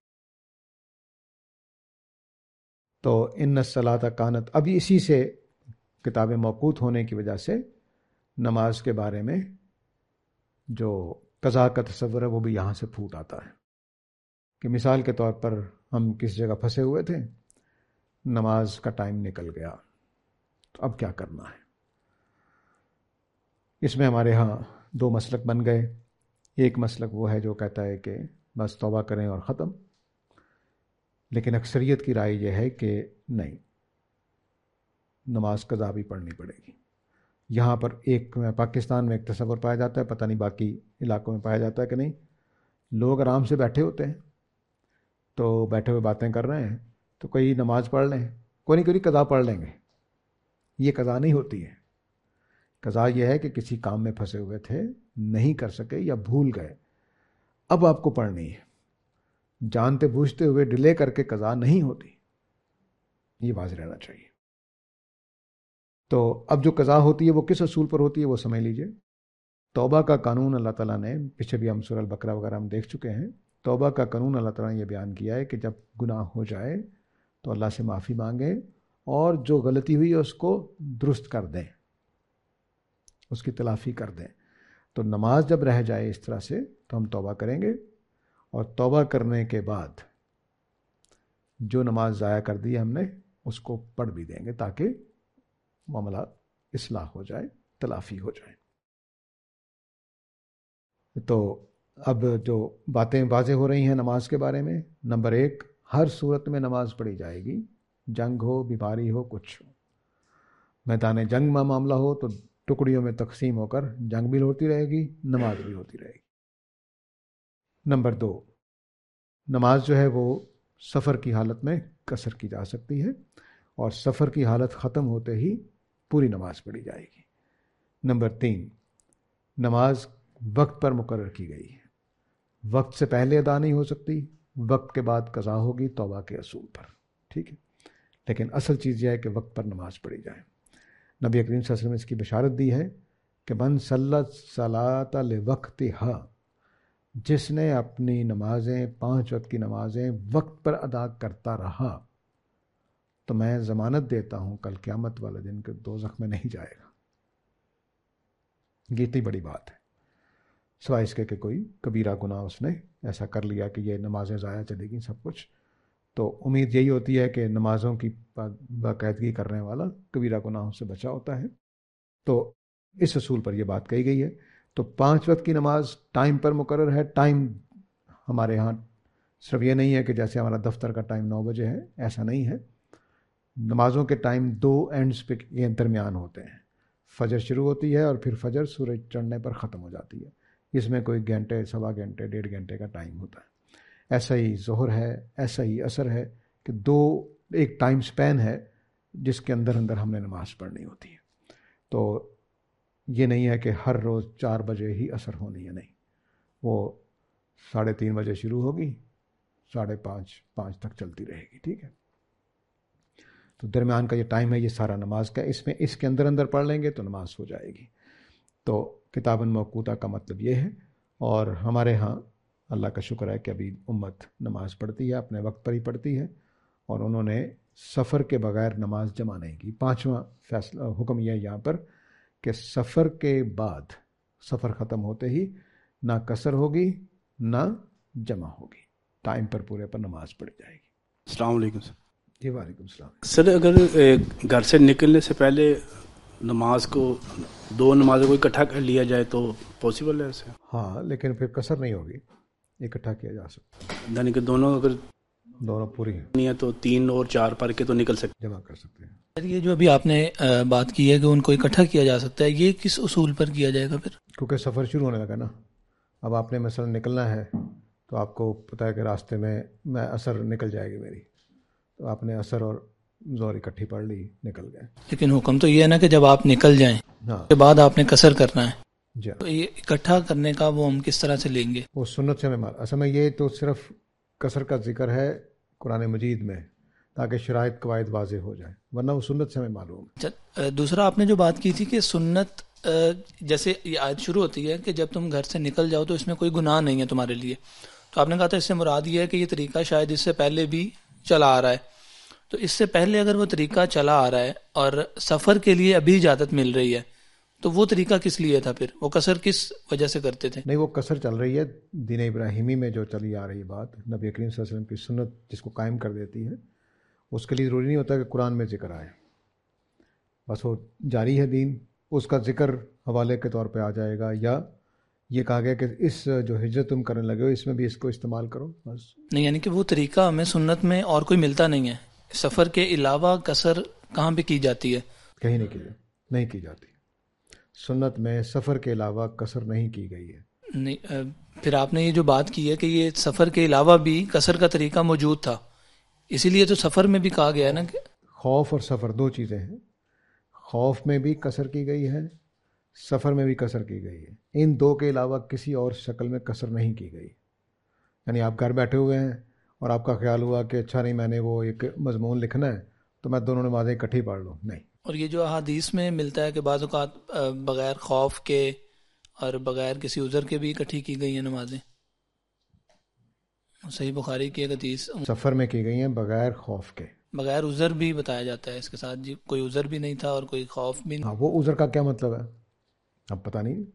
تو ان الصلاۃ کانت، ابھی اسی سے کتاب موقوت ہونے کی وجہ سے نماز کے بارے میں جو قضا کا تصور ہے وہ بھی یہاں سے پھوٹ آتا ہے. کہ مثال کے طور پر ہم کس جگہ پھنسے ہوئے تھے، نماز کا ٹائم نکل گیا، تو اب کیا کرنا ہے؟ اس میں ہمارے ہاں دو مسلک بن گئے. ایک مسلک وہ ہے جو کہتا ہے کہ بس توبہ کریں اور ختم، لیکن اکثریت کی رائے یہ ہے کہ نہیں، نماز قضا بھی پڑھنی پڑے گی. یہاں پر ایک پاکستان میں ایک تصور پایا جاتا ہے، پتہ نہیں باقی علاقوں میں پایا جاتا ہے کہ نہیں. لوگ آرام سے بیٹھے ہوتے ہیں، تو بیٹھے ہوئے باتیں کر رہے ہیں، تو کوئی نماز پڑھ لیں، کوئی نہیں کوئی قضا پڑھ لیں گے. یہ قضا نہیں ہوتی ہے. قضا یہ ہے کہ کسی کام میں پھنسے ہوئے تھے، نہیں کر سکے یا بھول گئے، اب آپ کو پڑھنی ہے. جانتے بوجھتے ہوئے ڈیلے کر کے قضا نہیں ہوتی، یہ واضح رہنا چاہیے. تو اب جو قضا ہوتی ہے وہ کس اصول پر ہوتی ہے وہ سمجھ لیجئے. توبہ کا قانون اللہ تعالیٰ نے، پیچھے بھی ہم سورہ البقرہ وغیرہ ہم دیکھ چکے ہیں، توبہ کا قانون اللہ تعالیٰ نے یہ بیان کیا ہے کہ جب گناہ ہو جائے تو اللہ سے معافی مانگیں، اور جو غلطی ہوئی ہے اس کو درست کر دیں، اس کی تلافی کر دیں. تو نماز جب رہ جائے اس طرح سے تو ہم توبہ کریں گے، اور توبہ کرنے کے بعد جو نماز ضائع کر دی ہم نے اس کو پڑھ بھی دیں گے، تاکہ معاملہ اصلاح ہو جائے، تلافی ہو جائے. تو اب جو باتیں واضح ہو رہی ہیں نماز کے بارے میں، نمبر ایک، ہر صورت میں نماز پڑھی جائے گی، جنگ ہو، بیماری ہو، کچھ ہو. میدان جنگ میں معاملہ ہو تو ٹکڑیوں میں تقسیم ہو کر جنگ بھی ہوتی رہے گی، نماز بھی ہوتی رہے گی. نمبر دو، نماز جو ہے وہ سفر کی حالت میں قصر کی جا سکتی ہے، اور سفر کی حالت ختم ہوتے ہی پوری نماز پڑھی جائے گی. نمبر تین، نماز وقت پر مقرر کی گئی ہے، وقت سے پہلے ادا نہیں ہو سکتی، وقت کے بعد قضا ہوگی توبہ کے اصول پر. ٹھیک ہے، لیکن اصل چیز یہ ہے کہ وقت پر نماز پڑھی جائے. نبی کریم صلی اللہ علیہ وسلم نے اس کی بشارت دی ہے کہ من صلی الصلاۃ لوقتہا، جس نے اپنی نمازیں، پانچ وقت کی نمازیں وقت پر ادا کرتا رہا تو میں ضمانت دیتا ہوں کل قیامت والے دن کے دوزخ میں نہیں جائے گا. یہ اتنی بڑی بات ہے، سوائے اس کے کہ کوئی کبیرہ گناہ اس نے ایسا کر لیا کہ یہ نمازیں ضائع چلے گی سب کچھ. تو امید یہی ہوتی ہے کہ نمازوں کی باقاعدگی کرنے والا کبیرہ گناہوں سے بچا ہوتا ہے. تو اس اصول پر یہ بات کہی گئی ہے. تو پانچ وقت کی نماز ٹائم پر مقرر ہے. ٹائم ہمارے ہاں صرف یہ نہیں ہے کہ جیسے ہمارا دفتر کا ٹائم نو بجے ہے، ایسا نہیں ہے. نمازوں کے ٹائم دو اینڈز پہ یہ درمیان ہوتے ہیں. فجر شروع ہوتی ہے اور پھر فجر سورج چڑھنے پر ختم ہو جاتی ہے. اس میں کوئی گھنٹے، سوا گھنٹے، ڈیڑھ گھنٹے کا ٹائم ہوتا ہے. ایسا ہی ظہر ہے، ایسا ہی عصر ہے، کہ دو ایک ٹائم سپین ہے جس کے اندر اندر ہم نے نماز پڑھنی ہوتی ہے. تو یہ نہیں ہے کہ ہر روز چار بجے ہی عصر ہونی ہے، نہیں، وہ ساڑھے تین بجے شروع ہوگی، ساڑھے پانچ پانچ تک چلتی رہے گی. ٹھیک ہے، تو درمیان کا یہ ٹائم ہے، یہ سارا نماز کا، اس میں اس کے اندر اندر پڑھ لیں گے تو نماز ہو جائے گی. تو کتاباً موقوتہ کا مطلب یہ ہے. اور ہمارے ہاں اللہ کا شکر ہے کہ ابھی امت نماز پڑھتی ہے، اپنے وقت پر ہی پڑھتی ہے، اور انہوں نے سفر کے بغیر نماز جمع نہیں کی. پانچواں فیصلہ حکم یہ ہے یہاں پر کہ سفر کے بعد، سفر ختم ہوتے ہی نہ قصر ہوگی نہ جمع ہوگی، ٹائم پر پورے پر نماز پڑھی جائے گی. السلام علیکم سر. جی وعلیکم السلام. سر اگر گھر سے نکلنے سے پہلے نماز کو، دو نمازوں کو اکٹھا کر لیا جائے تو پاسبل ہے ایسے؟ ہاں، لیکن پھر قصر نہیں ہوگی، اکٹھا کیا جا سکتا. یعنی کہ دونوں اگر دونوں پوری ہیں نہیں ہے تو تین اور چار پڑھ کے تو نکل سکتے، جمع کر سکتے ہیں. سر یہ جو ابھی آپ نے بات کی ہے کہ ان کو اکٹھا کیا جا سکتا ہے، یہ کس اصول پر کیا جائے گا پھر؟ کیونکہ سفر شروع ہونے لگا نا. اب آپ نے مثلا نکلنا ہے تو آپ کو پتہ ہے کہ راستے میں میں عصر نکل جائے گی میری، تو آپ نے عصر اور ظہر اکٹھی پڑھ لی، نکل گئے. لیکن حکم تو یہ ہے نا کہ جب آپ نکل جائیں ہاں، اس کے بعد آپ نے قصر کرنا ہے. جی تو یہ اکٹھا کرنے کا وہ ہم کس طرح سے لیں گے؟ وہ سنت سے ہمیں مال اصل میں یہ تو صرف کثر کا ذکر ہے قرآن مجید میں تاکہ شرائط قواعد واضح ہو جائیں، ورنہ وہ سنت سے ہمیں معلوم ہے۔ اچھا، دوسرا آپ نے جو بات کی تھی کہ سنت جیسے یہ آیت شروع ہوتی ہے کہ جب تم گھر سے نکل جاؤ تو اس میں کوئی گناہ نہیں ہے تمہارے لیے، تو آپ نے کہا تھا اس سے مراد یہ ہے کہ یہ طریقہ شاید اس سے پہلے بھی چلا آ رہا ہے، تو اس سے پہلے اگر وہ طریقہ چلا آ رہا ہے اور سفر کے لیے ابھی اجازت مل رہی ہے تو وہ طریقہ کس لیے تھا؟ پھر وہ قصر کس وجہ سے کرتے تھے؟ نہیں، وہ قصر چل رہی ہے دین ابراہیمی میں جو چلی آ رہی بات، نبی کریم صلی اللہ علیہ وسلم کی سنت جس کو قائم کر دیتی ہے، اس کے لیے ضروری نہیں ہوتا کہ قرآن میں ذکر آئے، بس وہ جاری ہے دین، اس کا ذکر حوالے کے طور پہ آ جائے گا، یا یہ کہا گیا کہ اس جو ہجرت تم کرنے لگے ہو اس میں بھی اس کو استعمال کرو بس۔ نہیں، یعنی کہ وہ طریقہ ہمیں سنت میں اور کوئی ملتا نہیں ہے، سفر کے علاوہ قصر کہاں پہ کی جاتی ہے؟ کہیں نہیں کی نہیں کی جاتی، سنت میں سفر کے علاوہ قصر نہیں کی گئی ہے۔ نہیں، پھر آپ نے یہ جو بات کی ہے کہ یہ سفر کے علاوہ بھی قصر کا طریقہ موجود تھا، اسی لیے تو سفر میں بھی کہا گیا ہے نا کہ خوف اور سفر دو چیزیں ہیں، خوف میں بھی قصر کی گئی ہے، سفر میں بھی قصر کی گئی ہے، ان دو کے علاوہ کسی اور شکل میں قصر نہیں کی گئی۔ یعنی آپ گھر بیٹھے ہوئے ہیں اور آپ کا خیال ہوا کہ اچھا نہیں میں نے وہ ایک مضمون لکھنا ہے تو میں دونوں نمازیں اکٹھی پڑھ لوں، نہیں۔ اور یہ جو احادیث میں ملتا ہے کہ بعض اوقات بغیر خوف کے اور بغیر کسی عذر کے بھی اکٹھی کی گئی ہیں نمازیں، صحیح بخاری کی ایک حدیث سفر میں کی گئی ہیں بغیر خوف کے، بغیر عذر بھی بتایا جاتا ہے اس کے ساتھ، جی کوئی عذر بھی نہیں تھا اور کوئی خوف بھی نہیں۔ ہاں، وہ عذر کا کیا مطلب ہے اب پتہ نہیں،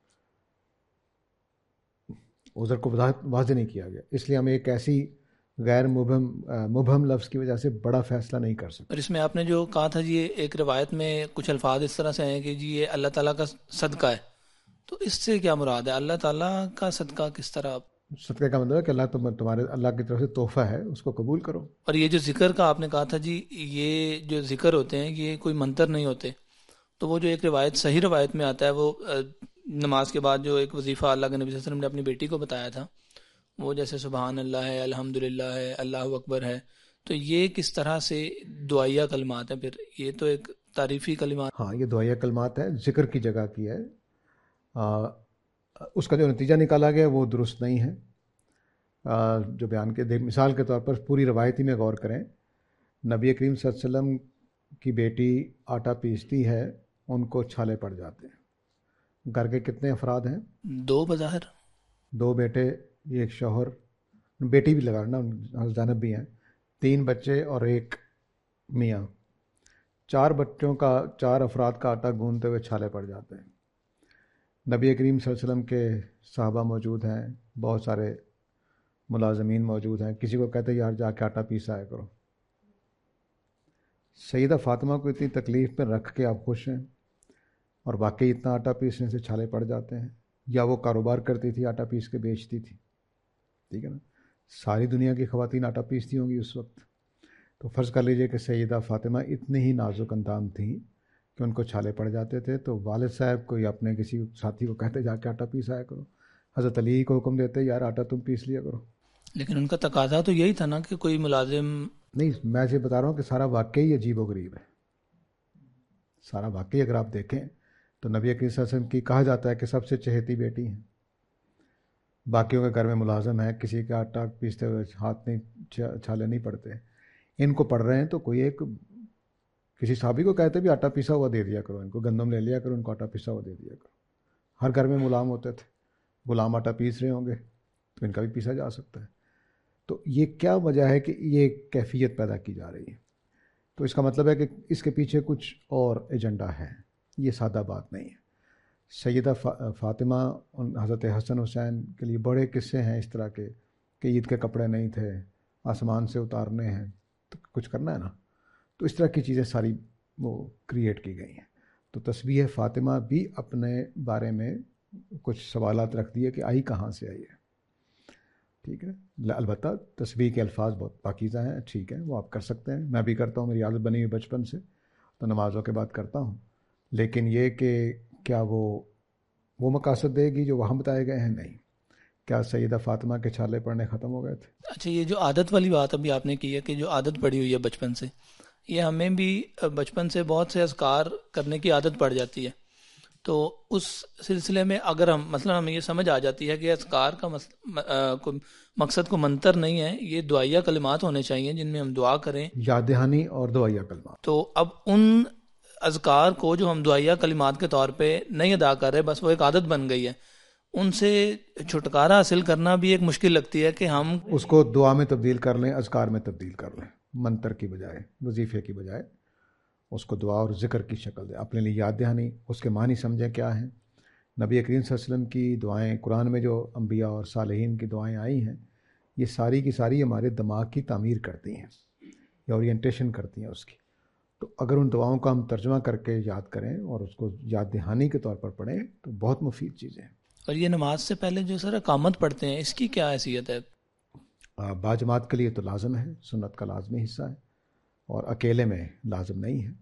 عذر کو واضح نہیں کیا گیا، اس لیے ہم ایک ایسی غیر مبہم مبہم لفظ کی وجہ سے بڑا فیصلہ نہیں کر سکتے۔ اور اس میں آپ نے جو کہا تھا جی ایک روایت میں کچھ الفاظ اس طرح سے ہیں کہ جی یہ اللہ تعالیٰ کا صدقہ ہے، تو اس سے کیا مراد ہے؟ اللہ تعالیٰ کا صدقہ کس طرح؟ صدقے کا مطلب ہے کہ اللہ تم تمہارے اللہ کی طرف سے تحفہ ہے، اس کو قبول کرو۔ اور یہ جو ذکر کا آپ نے کہا تھا جی یہ جو ذکر ہوتے ہیں یہ کوئی منتر نہیں ہوتے، تو وہ جو ایک روایت صحیح روایت میں آتا ہے وہ نماز کے بعد جو ایک وظیفہ اللہ کے نبی صلی اللہ علیہ وسلم نے اپنی بیٹی کو بتایا تھا، وہ جیسے سبحان اللہ ہے، الحمدللہ ہے، اللہ اکبر ہے، تو یہ کس طرح سے دعائیہ کلمات ہیں؟ پھر یہ تو ایک تعریفی کلمات۔ ہاں، یہ دعائیہ کلمات ہیں، ذکر کی جگہ کی ہے، آ, اس کا جو نتیجہ نکالا گیا وہ درست نہیں ہے۔ آ, جو بیان کے دے مثال کے طور پر پوری روایتی میں غور کریں، نبی کریم صلی اللہ علیہ وسلم کی بیٹی آٹا پیستی ہے، ان کو چھالے پڑ جاتے ہیں۔ گھر کے کتنے افراد ہیں؟ دو بظاہر دو بیٹے، ایک شوہر، بیٹی بھی لگانا جانب بھی ہیں، تین بچے اور ایک میاں، چار بچوں کا چار افراد کا آٹا گوندتے ہوئے چھالے پڑ جاتے ہیں۔ نبی کریم صلی اللہ علیہ وسلم کے صحابہ موجود ہیں، بہت سارے ملازمین موجود ہیں، کسی کو کہتے یار جا کے آٹا پیسا ہے کرو۔ سیدہ فاطمہ کو اتنی تکلیف میں رکھ کے آپ خوش ہیں اور واقعی اتنا آٹا پیسنے سے چھالے پڑ جاتے ہیں؟ یا وہ کاروبار کرتی تھی، آٹا پیس کے بیچتی تھی، ٹھیک ہے نا، ساری دنیا کی خواتین آٹا پیستی ہوں گی اس وقت، تو فرض کر لیجئے کہ سیدہ فاطمہ اتنی ہی نازک اندام تھیں کہ ان کو چھالے پڑ جاتے تھے، تو والد صاحب کو یا اپنے کسی ساتھی کو کہتے جا کے آٹا پیسایا کرو، حضرت علی کو حکم دیتے یار آٹا تم پیس لیا کرو۔ لیکن ان کا تقاضا تو یہی تھا نا کہ کوئی ملازم نہیں، میں یہ بتا رہا ہوں کہ سارا واقعی عجیب و غریب ہے، سارا واقعی اگر آپ دیکھیں تو نبی کریم صلی اللہ علیہ وسلم کی کہا جاتا ہے کہ سب سے چہیتی بیٹی ہیں، باقیوں کے گھر میں ملازم ہیں، کسی کا آٹا پیستے ہوئے ہاتھ نہیں چھالے نہیں پڑتے، ان کو پڑھ رہے ہیں تو کوئی ایک کسی صحابی کو کہتے بھی آٹا پیسا ہوا دے دیا کرو، ان کو گندم لے لیا کرو، ان کو آٹا پیسا ہوا دے دیا کرو۔ ہر گھر میں غلام ہوتے تھے، غلام آٹا پیس رہے ہوں گے تو ان کا بھی پیسا جا سکتا ہے۔ تو یہ کیا وجہ ہے کہ یہ کیفیت پیدا کی جا رہی ہے؟ تو اس کا مطلب ہے کہ اس کے پیچھے کچھ اور ایجنڈا ہے، یہ سادہ بات نہیں ہے۔ سیدہ فاطمہ حضرت حسن حسین کے لیے بڑے قصے ہیں اس طرح کے کہ عید کے کپڑے نہیں تھے، آسمان سے اتارنے ہیں تو کچھ کرنا ہے نا، تو اس طرح کی چیزیں ساری وہ کریٹ کی گئی ہیں۔ تو تسبیح فاطمہ بھی اپنے بارے میں کچھ سوالات رکھ دیے کہ آئی کہاں سے آئی ہے، ٹھیک ہے۔ البتہ تسبیح کے الفاظ بہت پاکیزہ ہیں، ٹھیک ہے، وہ آپ کر سکتے ہیں، میں بھی کرتا ہوں، میری عادت بنی ہوئی بچپن سے، تو نمازوں کے بعد کرتا ہوں، لیکن یہ کہ کیا وہ وہ مقاصد دے گی جو وہاں بتائے گئے ہیں؟ نہیں۔ کیا سیدہ فاطمہ کے چھالے پڑنے ختم ہو گئے تھے؟ اچھا، یہ جو عادت والی بات ابھی آپ نے کی ہے کہ جو عادت پڑی ہوئی ہے بچپن سے، یہ ہمیں بھی بچپن سے بہت سے اذکار کرنے کی عادت پڑ جاتی ہے، تو اس سلسلے میں اگر ہم مثلا ہمیں یہ سمجھ آ جاتی ہے کہ اذکار کا مقصد کو منتر نہیں ہے، یہ دعائیہ کلمات ہونے چاہیے جن میں ہم دعا کریں، یاد دہانی اور دعائیہ کلمات. تو اب ان اذکار کو جو ہم دعائیہ کلمات کے طور پہ نہیں ادا کر رہے، بس وہ ایک عادت بن گئی ہے، ان سے چھٹکارا حاصل کرنا بھی ایک مشکل لگتی ہے کہ ہم اس کو دعا میں تبدیل کر لیں، اذکار میں تبدیل کر لیں، منتر کی بجائے، وظیفے کی بجائے اس کو دعا اور ذکر کی شکل دیں. اپنے لیے یاد دہانی، اس کے معنی سمجھیں کیا ہیں. نبی کریم صلی اللہ علیہ وسلم کی دعائیں، قرآن میں جو انبیاء اور صالحین کی دعائیں آئی ہیں، یہ ساری کی ساری ہمارے دماغ کی تعمیر کرتی ہیں یا اورینٹیشن کرتی ہیں اس کی. تو اگر ان دعاؤں کا ہم ترجمہ کر کے یاد کریں اور اس کو یاد دہانی کے طور پر پڑھیں تو بہت مفید چیزیں ہیں. اور یہ نماز سے پہلے جو سر اقامت پڑھتے ہیں، اس کی کیا حیثیت ہے؟ باجماعت کے لیے تو لازم ہے، سنت کا لازمی حصہ ہے، اور اکیلے میں لازم نہیں ہے.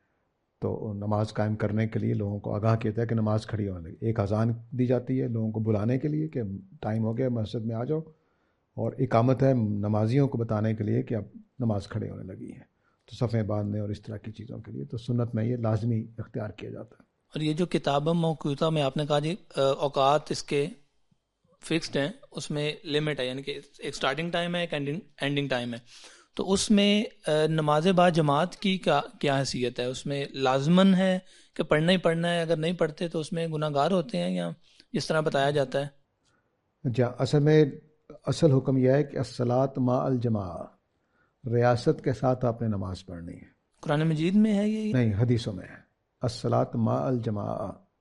تو نماز قائم کرنے کے لیے لوگوں کو آگاہ کیا جاتا ہے کہ نماز کھڑی ہونے لگی. ایک اذان دی جاتی ہے لوگوں کو بلانے کے لیے کہ ٹائم ہو گیا، مسجد میں آ جاؤ، اور اقامت ہے نمازیوں کو بتانے کے لیے کہ اب نماز کھڑے ہونے لگی ہے، تو صفیں باندھنے اور اس طرح کی چیزوں کے لیے. تو سنت میں یہ لازمی اختیار کیا جاتا ہے. اور یہ جو کتاب موقوتہ میں آپ نے کہا جی اوقات اس کے فکسڈ ہیں، اس میں لمٹ ہے، یعنی کہ ایک سٹارٹنگ ٹائم ہے، ایک اینڈنگ ٹائم ہے، تو اس میں نماز با جماعت کی کیا کیا حیثیت ہے؟ اس میں لازمن ہے کہ پڑھنا ہی پڑھنا ہے، اگر نہیں پڑھتے تو اس میں گناہ گار ہوتے ہیں، یا جس طرح بتایا جاتا ہے؟ جا اصل میں اصل حکم یہ ہے کہ الصلاۃ مع الجماع، ریاست کے ساتھ آپ نے نماز پڑھنی ہے. قرآن مجید میں ہے یہ؟ نہیں، حدیثوں میں ہے. الصلاۃ مع الجماع،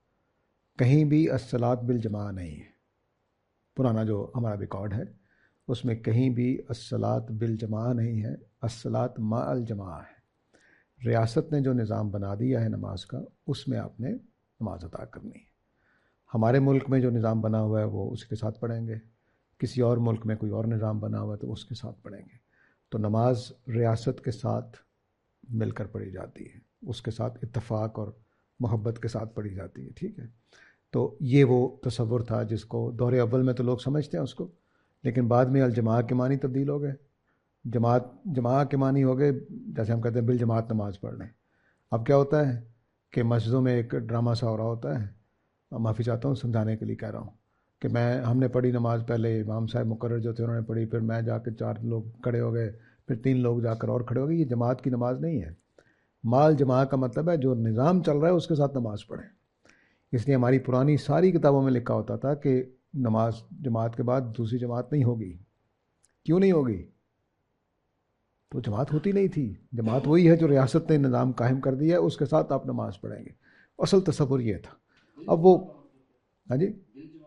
کہیں بھی الصلاۃ بالجماع نہیں ہے. پرانا جو ہمارا ریکارڈ ہے اس میں کہیں بھی الصلاۃ بالجماع نہیں ہے، الصلاۃ مع الجماع ہے. ریاست نے جو نظام بنا دیا ہے نماز کا، اس میں آپ نے نماز ادا کرنی ہے. ہمارے ملک میں جو نظام بنا ہوا ہے وہ اس کے ساتھ پڑھیں گے، کسی اور ملک میں کوئی اور نظام بنا ہوا ہے تو اس کے ساتھ پڑھیں گے. تو نماز ریاست کے ساتھ مل کر پڑھی جاتی ہے، اس کے ساتھ اتفاق اور محبت کے ساتھ پڑھی جاتی ہے. ٹھیک ہے، تو یہ وہ تصور تھا جس کو دور اول میں تو لوگ سمجھتے ہیں اس کو، لیکن بعد میں الجماع کے معنی تبدیل ہو گئے. جماعت جماع کے معنی ہو گئے، جیسے ہم کہتے ہیں بالجماعت نماز پڑھ لیں. اب کیا ہوتا ہے کہ مسجدوں میں ایک ڈرامہ سا ہو رہا ہوتا ہے، معافی چاہتا ہوں سمجھانے کے لیے کہہ رہا ہوں، کہ میں ہم نے پڑھی نماز، پہلے امام صاحب مقرر جو تھے انہوں نے پڑھی، پھر میں جا کے چار لوگ کھڑے ہو گئے، پھر تین لوگ جا کر اور کھڑے ہو گئے. یہ جماعت کی نماز نہیں ہے. مال جماع کا مطلب ہے جو نظام چل رہا ہے اس کے ساتھ نماز پڑھیں. اس لیے ہماری پرانی ساری کتابوں میں لکھا ہوتا تھا کہ نماز جماعت کے بعد دوسری جماعت نہیں ہوگی. کیوں نہیں ہوگی؟ تو جماعت ہوتی نہیں تھی. جماعت وہی ہے جو ریاست نے نظام قائم کر دیا ہے، اس کے ساتھ آپ نماز پڑھیں گے. اصل تصور یہ تھا. اب وہ ہاں جی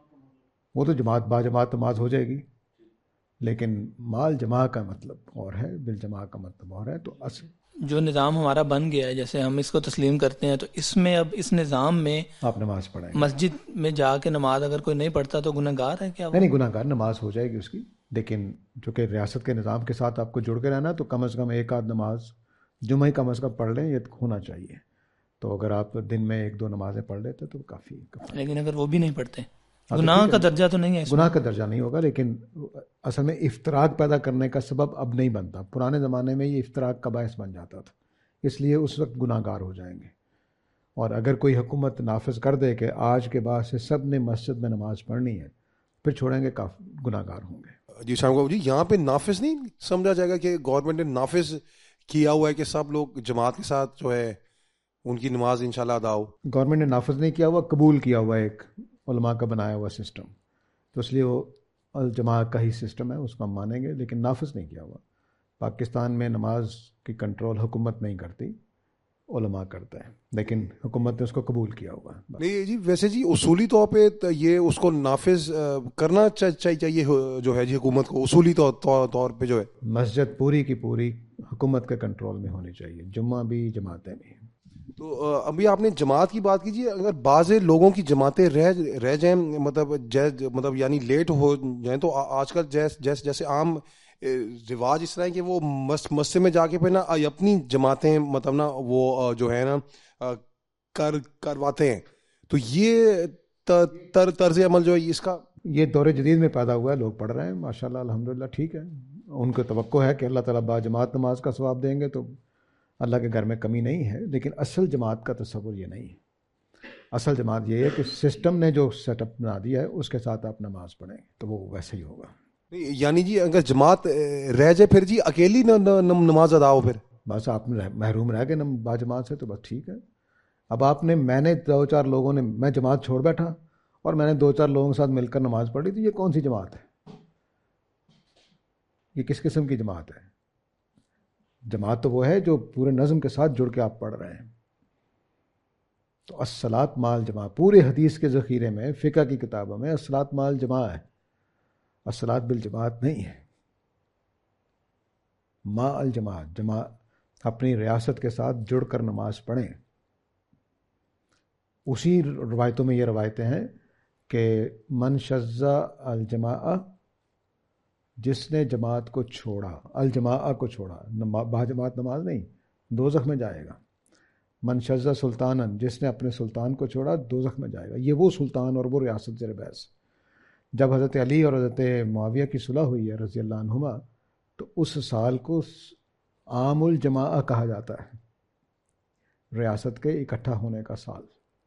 وہ تو جماعت با جماعت نماز ہو جائے گی، لیکن مال جماع کا مطلب اور ہے، بالجماع کا مطلب اور ہے. تو اصل جو نظام ہمارا بن گیا ہے، جیسے ہم اس کو تسلیم کرتے ہیں، تو اس میں اب اس نظام میں آپ نماز پڑھیں گے. مسجد میں جا کے نماز اگر کوئی نہیں پڑھتا تو گناہ گار ہے کیا وہ؟ نہیں نہیں، گناہ گار نماز ہو جائے گی اس کی، لیکن چونکہ ریاست کے نظام کے ساتھ آپ کو جڑ کے رہنا، تو کم از کم ایک آدھ نماز جمعہ کم از کم پڑھ لیں، یہ ہونا چاہیے. تو اگر آپ دن میں ایک دو نمازیں پڑھ لیتے تو کافی. لیکن اگر وہ بھی نہیں پڑھتے، گناہ کا درجہ تو نہیں ہے؟ گناہ کا درجہ نہیں ہوگا، لیکن اصل میں افتراق پیدا کرنے کا سبب اب نہیں بنتا. پرانے زمانے میں یہ افتراق کا باعث بن جاتا تھا، اس لیے اس وقت گناہ گار ہو جائیں گے. اور اگر کوئی حکومت نافذ کر دے کہ آج کے بعد سے سب نے مسجد میں نماز پڑھنی ہے، پھر چھوڑیں گے، کافی گناہ گار ہوں گے. جی شام کو جی یہاں پہ نافذ نہیں سمجھا جائے گا کہ گورنمنٹ نے نافذ کیا ہوا ہے کہ سب لوگ جماعت کے ساتھ جو ہے ان کی نماز انشاءاللہ ادا ہو؟ گورنمنٹ نے نافذ نہیں کیا ہوا، قبول کیا ہوا ایک علماء کا بنایا ہوا سسٹم، تو اس لیے وہ الجماع کا ہی سسٹم ہے، اس کو ہم مانیں گے، لیکن نافذ نہیں کیا ہوا. پاکستان میں نماز کی کنٹرول حکومت نہیں کرتی، علماء کرتے ہیں، لیکن حکومت نے اس کو قبول کیا ہوا ہے. نہیں جی، ویسے جی اصولی طور پہ یہ اس کو نافذ کرنا چاہیے جو ہے جی حکومت کو، اصولی طور پہ جو ہے مسجد پوری کی پوری حکومت کے کنٹرول میں ہونی چاہیے، جمعہ بھی جماعتیں بھی. تو ابھی آپ نے جماعت کی بات کیجیے، اگر بعض لوگوں کی جماعتیں رہ رہ جائیں، مطلب مطلب یعنی لیٹ ہو جائیں، تو آج کل جیسے جیسے عام رواج اس طرح ہے کہ وہ مسجد میں جا کے پھر نا اپنی جماعتیں مطلب نا وہ جو ہے نا کر کرواتے ہیں. تو یہ تر طرز عمل جو ہے اس کا یہ دور جدید میں پیدا ہوا ہے، لوگ پڑھ رہے ہیں ماشاءاللہ الحمدللہ، ٹھیک ہے. ان کو توقع ہے کہ اللہ تعالیٰ با جماعت نماز کا ثواب دیں گے، تو اللہ کے گھر میں کمی نہیں ہے، لیکن اصل جماعت کا تصور یہ نہیں ہے. اصل جماعت یہ ہے کہ سسٹم نے جو سیٹ اپ بنا دیا ہے اس کے ساتھ آپ نماز پڑھیں تو وہ ویسے ہی ہوگا. یعنی جی اگر جماعت رہ جائے پھر جی اکیلی نماز ادا ہو پھر بس آپ محروم رہ گئے با جماعت سے تو بس ٹھیک ہے. اب آپ نے میں نے دو چار لوگوں نے میں جماعت چھوڑ بیٹھا اور میں نے دو چار لوگوں کے ساتھ مل کر نماز پڑھی تو یہ کون سی جماعت ہے؟ یہ کس قسم کی جماعت ہے؟ جماعت تو وہ ہے جو پورے نظم کے ساتھ جڑ کے آپ پڑھ رہے ہیں. تو الصلاۃ مال جماع پورے حدیث کے ذخیرے میں فقہ کی کتابوں میں الصلاۃ مال جماع ہے، الصلاۃ بالجماعت نہیں ہے. ما الجماعت جماع اپنی ریاست کے ساتھ جڑ کر نماز پڑھیں. اسی روایتوں میں یہ روایتیں ہیں کہ من شذ الجماع جس نے جماعت کو چھوڑا، الجماع کو چھوڑا، با جماعت نماز نہیں، دوزخ میں جائے گا. من شذ سلطانن جس نے اپنے سلطان کو چھوڑا دوزخ میں جائے گا. یہ وہ سلطان اور وہ ریاست زیر بحث. جب حضرت علی اور حضرت معاویہ کی صلح ہوئی ہے رضی اللہ عنہما تو اس سال کو عام الجماع کہا جاتا ہے، ریاست کے اکٹھا ہونے کا سال.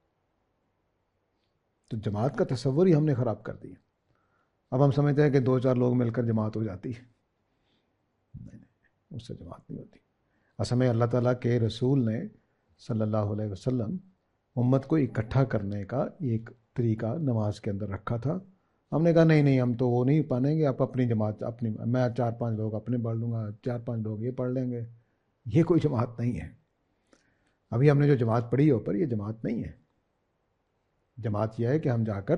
تو جماعت کا تصور ہی ہم نے خراب کر دیا. اب ہم سمجھتے ہیں کہ دو چار لوگ مل کر جماعت ہو جاتی ہے. نہیں نہیں، اس سے جماعت نہیں ہوتی. اصل میں اللہ تعالیٰ کے رسول نے صلی اللہ علیہ وسلم امت کو اکٹھا کرنے کا ایک طریقہ نماز کے اندر رکھا تھا. ہم نے کہا نہیں نہیں ہم تو وہ نہیں پانیں گے، آپ اپنی جماعت اپنی، میں چار پانچ لوگ اپنے پڑھ لوں گا، چار پانچ لوگ یہ پڑھ لیں گے. یہ کوئی جماعت نہیں ہے. ابھی ہم نے جو جماعت پڑھی ہے اوپر، یہ جماعت نہیں ہے. جماعت یہ ہے کہ ہم جا کر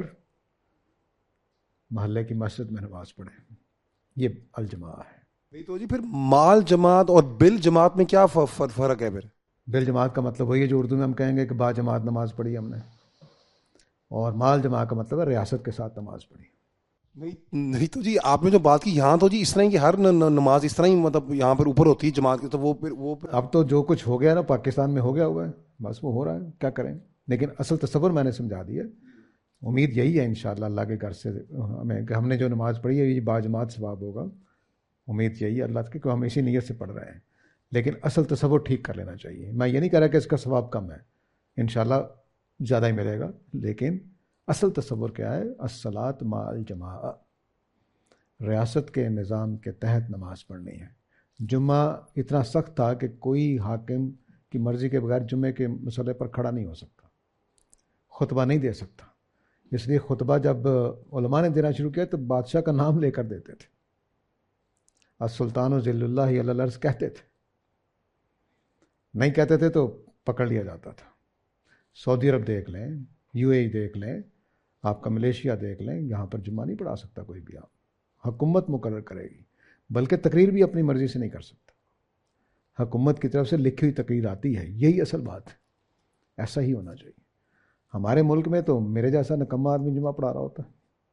محلے کی مسجد میں نماز پڑھیں، یہ الجماع ہے. نہیں تو جی پھر مال جماعت اور بل جماعت میں کیا فرق ہے پھر؟ بل جماعت کا مطلب وہی ہے جو اردو میں ہم کہیں گے کہ با جماعت نماز پڑھی ہم نے، اور مال جماعت کا مطلب ہے ریاست کے ساتھ نماز پڑھی. نہیں نہیں تو جی آپ نے جو بات کی یہاں تو جی اس طرح کی ہر نماز اس طرح ہی مطلب یہاں پر اوپر ہوتی ہے جماعت کی، تو وہ پھر وہ اب تو جو کچھ ہو گیا نا پاکستان میں ہو گیا ہوا ہے، بس وہ ہو رہا ہے، کیا کریں. لیکن اصل تصور میں نے سمجھا دیا. امید یہی ہے انشاءاللہ اللہ کے گھر سے ہمیں کہ ہم نے جو نماز پڑھی ہے یہ با جماعت ثواب ہوگا. امید یہی ہے اللہ کی کہ ہم اسی نیت سے پڑھ رہے ہیں. لیکن اصل تصور ٹھیک کر لینا چاہیے. میں یہ نہیں کہہ رہا کہ اس کا ثواب کم ہے، انشاءاللہ زیادہ ہی ملے گا. لیکن اصل تصور کیا ہے؟ الصلاۃ مع الجماع، ریاست کے نظام کے تحت نماز پڑھنی ہے. جمعہ اتنا سخت تھا کہ کوئی حاکم کی مرضی کے بغیر جمعے کے مسئلے پر کھڑا نہیں ہو سکتا، خطبہ نہیں دے سکتا. اس لیے خطبہ جب علماء نے دینا شروع کیا تو بادشاہ کا نام لے کر دیتے تھے. السلطان و ذل اللہ علی الارض کہتے تھے، نہیں کہتے تھے تو پکڑ لیا جاتا تھا. سعودی عرب دیکھ لیں، یو اے ای دیکھ لیں، آپ کا ملیشیا دیکھ لیں، یہاں پر جمعہ نہیں پڑھا سکتا کوئی بھی. آپ حکومت مقرر کرے گی، بلکہ تقریر بھی اپنی مرضی سے نہیں کر سکتا. حکومت کی طرف سے لکھی ہوئی تقریر آتی ہے. یہی اصل بات ہے، ایسا ہی ہونا چاہیے. ہمارے ملک میں تو میرے جیسا نکما آدمی جمعہ پڑھا رہا ہوتا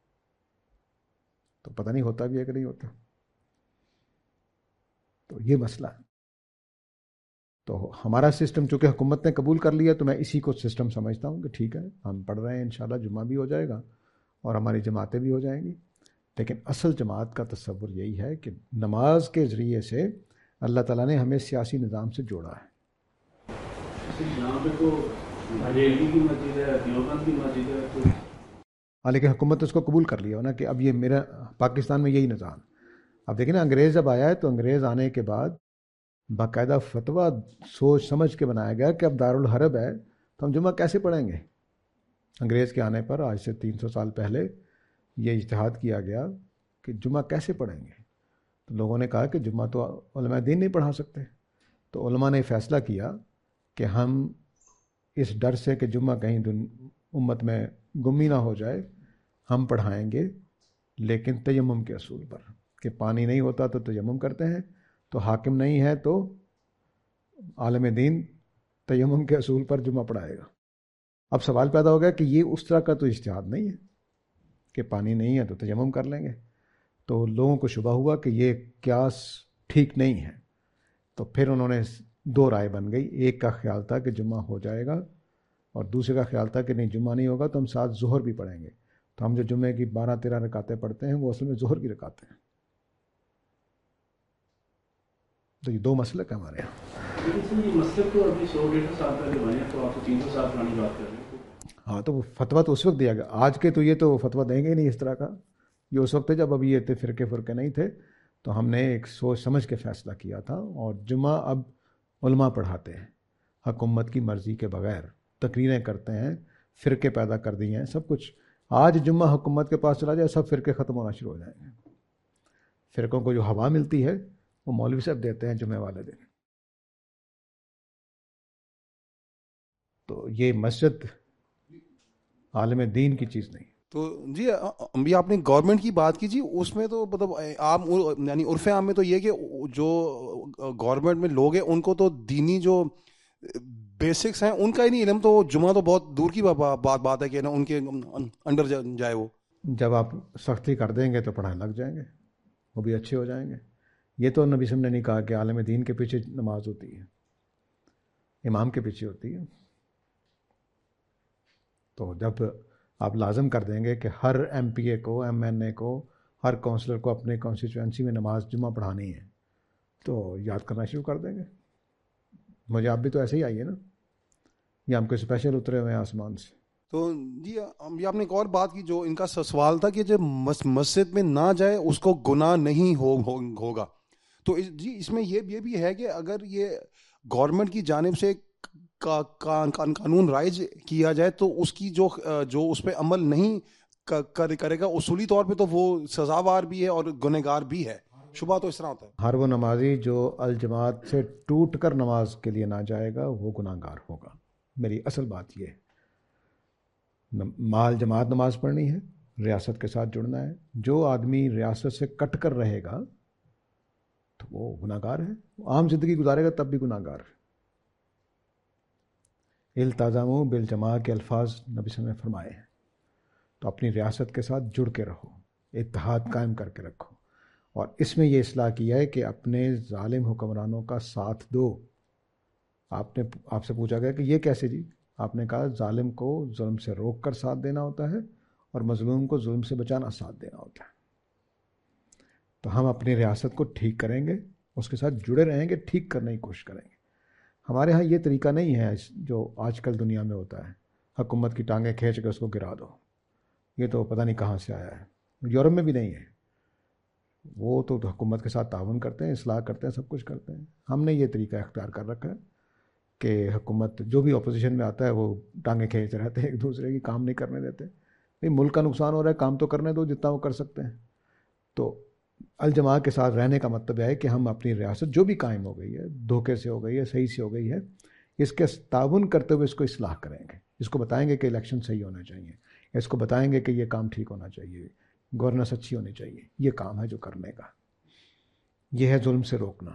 تو پتہ نہیں ہوتا بھی ہے کہ نہیں ہوتا. تو یہ مسئلہ ہے. تو ہمارا سسٹم چونکہ حکومت نے قبول کر لیا تو میں اسی کو سسٹم سمجھتا ہوں کہ ٹھیک ہے ہم پڑھ رہے ہیں، انشاءاللہ جمعہ بھی ہو جائے گا اور ہماری جماعتیں بھی ہو جائیں گی. لیکن اصل جماعت کا تصور یہی ہے کہ نماز کے ذریعے سے اللہ تعالیٰ نے ہمیں سیاسی نظام سے جوڑا ہے. یہاں پہ تو کی مسجد ہے، دیوبند کی مسجد ہے، ہاں لیکن حکومت نے اس کو قبول کر لیا نا کہ اب یہ میرا پاکستان میں یہی نظام. اب دیکھیں نا انگریز جب آیا ہے تو انگریز آنے کے بعد باقاعدہ فتویٰ سوچ سمجھ کے بنایا گیا کہ اب دارالحرب ہے تو ہم جمعہ کیسے پڑھیں گے. انگریز کے آنے پر آج سے تین سو سال پہلے یہ اجتہاد کیا گیا کہ جمعہ کیسے پڑھیں گے. تو لوگوں نے کہا کہ جمعہ تو علماء دین نہیں پڑھا سکتے. تو علماء نے فیصلہ کیا کہ ہم اس ڈر سے کہ جمعہ کہیں امت میں گم ہی نہ ہو جائے ہم پڑھائیں گے، لیکن تیمم کے اصول پر، کہ پانی نہیں ہوتا تو تیمم کرتے ہیں، تو حاکم نہیں ہے تو عالم دین تیمم کے اصول پر جمعہ پڑھائے گا. اب سوال پیدا ہو گیا کہ یہ اس طرح کا تو اجتہاد نہیں ہے کہ پانی نہیں ہے تو تیمم کر لیں گے. تو لوگوں کو شبہ ہوا کہ یہ قیاس ٹھیک نہیں ہے. تو پھر انہوں نے دو رائے بن گئی. ایک کا خیال تھا کہ جمعہ ہو جائے گا اور دوسرے کا خیال تھا کہ نہیں جمعہ نہیں ہوگا تو ہم ساتھ ظہر بھی پڑھیں گے. تو ہم جو جمعے کی بارہ تیرہ رکعتیں پڑھتے ہیں وہ اصل میں ظہر کی رکعتیں ہیں. تو یہ دو مسلک ہیں ہمارے یہاں. ہاں تو وہ فتویٰ تو اس وقت دیا گیا, آج کے تو یہ تو فتویٰ دیں گے ہی نہیں اس طرح کا. یہ اس وقت جب ابھی یہ تھے فرقے فرقے نہیں تھے, تو ہم نے ایک سوچ سمجھ کے فیصلہ کیا تھا. اور جمعہ اب علماء پڑھاتے ہیں حکومت کی مرضی کے بغیر, تقریریں کرتے ہیں, فرقے پیدا کر دیے ہیں, سب کچھ. آج جمعہ حکومت کے پاس چلا جائے سب فرقے ختم ہونا شروع ہو جائیں گے. فرقوں کو جو ہوا ملتی ہے وہ مولوی صاحب دیتے ہیں جمعہ والے دن. تو یہ مسجد عالم دین کی چیز نہیں. تو جی ابھی آپ نے گورنمنٹ کی بات کی جی, اس میں تو مطلب عام یعنی عرف عام میں تو یہ کہ جو گورنمنٹ میں لوگ ہیں ان کو تو دینی جو بیسکس ہیں ان کا ہی نہیں علم, تو جمعہ تو بہت دور کی بات بات ہے کہ نا ان کے انڈر جائے وہ. جب آپ سختی کر دیں گے تو پڑھانے لگ جائیں گے, وہ بھی اچھے ہو جائیں گے. یہ تو نبی صلی اللہ علیہ وسلم نے نہیں کہا کہ عالم دین کے پیچھے نماز ہوتی ہے, امام کے پیچھے ہوتی ہے. تو جب آپ لازم کر دیں گے کہ ہر ایم پی اے کو, ایم این اے کو, ہر کونسلر کو اپنے کانسٹیچوئنسی میں نماز جمعہ پڑھانی ہے, تو یاد کرنا شروع کر دیں گے. مجھے آپ بھی تو ایسے ہی آئیے نا, یہ ہم کو اسپیشل اترے ہوئے ہیں آسمان سے. تو جی یہ آپ نے ایک اور بات کی, جو ان کا سوال تھا کہ جب مسجد میں نہ جائے اس کو گناہ نہیں ہوگا. تو جی اس میں یہ بھی ہے کہ اگر یہ گورنمنٹ کی جانب سے قانون رائج کیا جائے تو اس کی جو جو اس پہ عمل نہیں کرے گا اصولی طور پہ تو وہ سزاوار بھی ہے اور گنہگار بھی ہے. شبہ تو اس طرح ہوتا ہے. ہر وہ نمازی جو الجماعت سے ٹوٹ کر نماز کے لیے نہ جائے گا وہ گناہ گار ہوگا. میری اصل بات یہ ہے, مال جماعت نماز پڑھنی ہے, ریاست کے ساتھ جڑنا ہے. جو آدمی ریاست سے کٹ کر رہے گا تو وہ گناہ گار ہے, عام زندگی گزارے گا تب بھی گناہ گار ہے. التزاموا بالجماع کے الفاظ نبی صلی اللہ علیہ وسلم نے فرمائے ہیں. تو اپنی ریاست کے ساتھ جڑ کے رہو, اتحاد قائم کر کے رکھو. اور اس میں یہ اصلاح کیا ہے کہ اپنے ظالم حکمرانوں کا ساتھ دو. آپ نے آپ سے پوچھا گیا کہ یہ کیسے جی؟ آپ نے کہا ظالم کو ظلم سے روک کر ساتھ دینا ہوتا ہے اور مظلوم کو ظلم سے بچانا ساتھ دینا ہوتا ہے. تو ہم اپنی ریاست کو ٹھیک کریں گے, اس کے ساتھ جڑے رہیں گے, ٹھیک کرنے کی کوشش کریں گے. ہمارے ہاں یہ طریقہ نہیں ہے جو آج کل دنیا میں ہوتا ہے, حکومت کی ٹانگیں کھینچ کے اس کو گرا دو. یہ تو پتہ نہیں کہاں سے آیا ہے, یورپ میں بھی نہیں ہے. وہ تو حکومت کے ساتھ تعاون کرتے ہیں, اصلاح کرتے ہیں, سب کچھ کرتے ہیں. ہم نے یہ طریقہ اختیار کر رکھا ہے کہ حکومت جو بھی اپوزیشن میں آتا ہے وہ ٹانگیں کھینچ رہتے ہیں, ایک دوسرے کی کام نہیں کرنے دیتے. نہیں, ملک کا نقصان ہو رہا ہے, کام تو کرنے دو جتنا وہ کر سکتے ہیں. تو الجماع کے ساتھ رہنے کا مطلب ہے کہ ہم اپنی ریاست جو بھی قائم ہو گئی ہے, دھوکے سے ہو گئی ہے, صحیح سے ہو گئی ہے, اس کے تعاون کرتے ہوئے اس کو اصلاح کریں گے. اس کو بتائیں گے کہ الیکشن صحیح ہونا چاہیے, اس کو بتائیں گے کہ یہ کام ٹھیک ہونا چاہیے, گورننس اچھی ہونی چاہیے. یہ کام ہے جو کرنے کا, یہ ہے ظلم سے روکنا.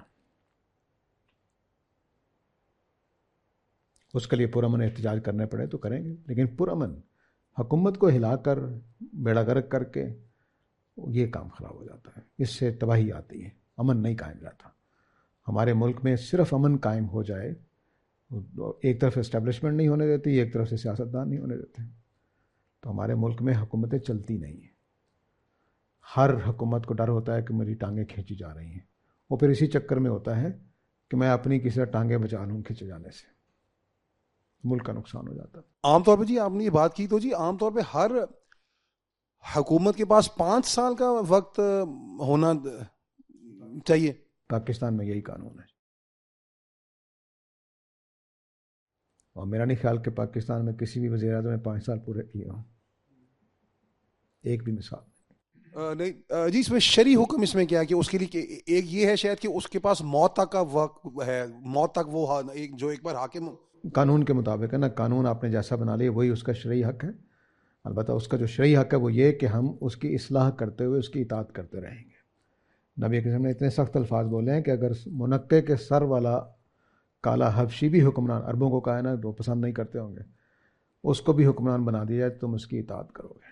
اس کے لیے پرامن احتجاج کرنے پڑے تو کریں گے, لیکن پرامن حکومت کو ہلا کر بیڑا غرق کر کے یہ کام خراب ہو جاتا ہے. اس سے تباہی آتی ہے, امن نہیں قائم رہتا. ہمارے ملک میں صرف امن قائم ہو جائے, ایک طرف اسٹیبلشمنٹ نہیں ہونے دیتی, ایک طرف سے سیاستدان نہیں ہونے دیتے, تو ہمارے ملک میں حکومتیں چلتی نہیں ہیں. ہر حکومت کو ڈر ہوتا ہے کہ میری ٹانگیں کھینچی جا رہی ہیں, وہ پھر اسی چکر میں ہوتا ہے کہ میں اپنی کسی طرح ٹانگیں بچا لوں کھینچے جانے سے, ملک کا نقصان ہو جاتا. عام طور پہ جی آپ نے یہ بات کی, تو جی عام طور پہ ہر حکومت کے پاس پانچ سال کا وقت ہونا چاہیے. پاکستان میں یہی قانون ہے, اور میرا نہیں خیال کہ پاکستان میں کسی بھی وزیر اعظم نے پانچ سال پورے کیے ہوں, ایک بھی مثال نہیں. جی اس میں شرعی حکم اس میں کیا ہے کہ اس کے لیے ایک یہ ہے شاید کہ اس کے پاس موت تک کا وقت ہے, موت تک وہ ایک جو ایک بار حاکم قانون کے مطابق ہے نا. قانون آپ نے جیسا بنا لیا وہی اس کا شرعی حق ہے. البتہ اس کا جو شرعی حق ہے وہ یہ کہ ہم اس کی اصلاح کرتے ہوئے اس کی اطاعت کرتے رہیں گے. نبی کریم نے اتنے سخت الفاظ بولے ہیں کہ اگر منقع کے سر والا کالا حبشی بھی حکمران, عربوں کو کہا ہے نا وہ پسند نہیں کرتے ہوں گے, اس کو بھی حکمران بنا دیا جائے تم اس کی اطاعت کرو گے.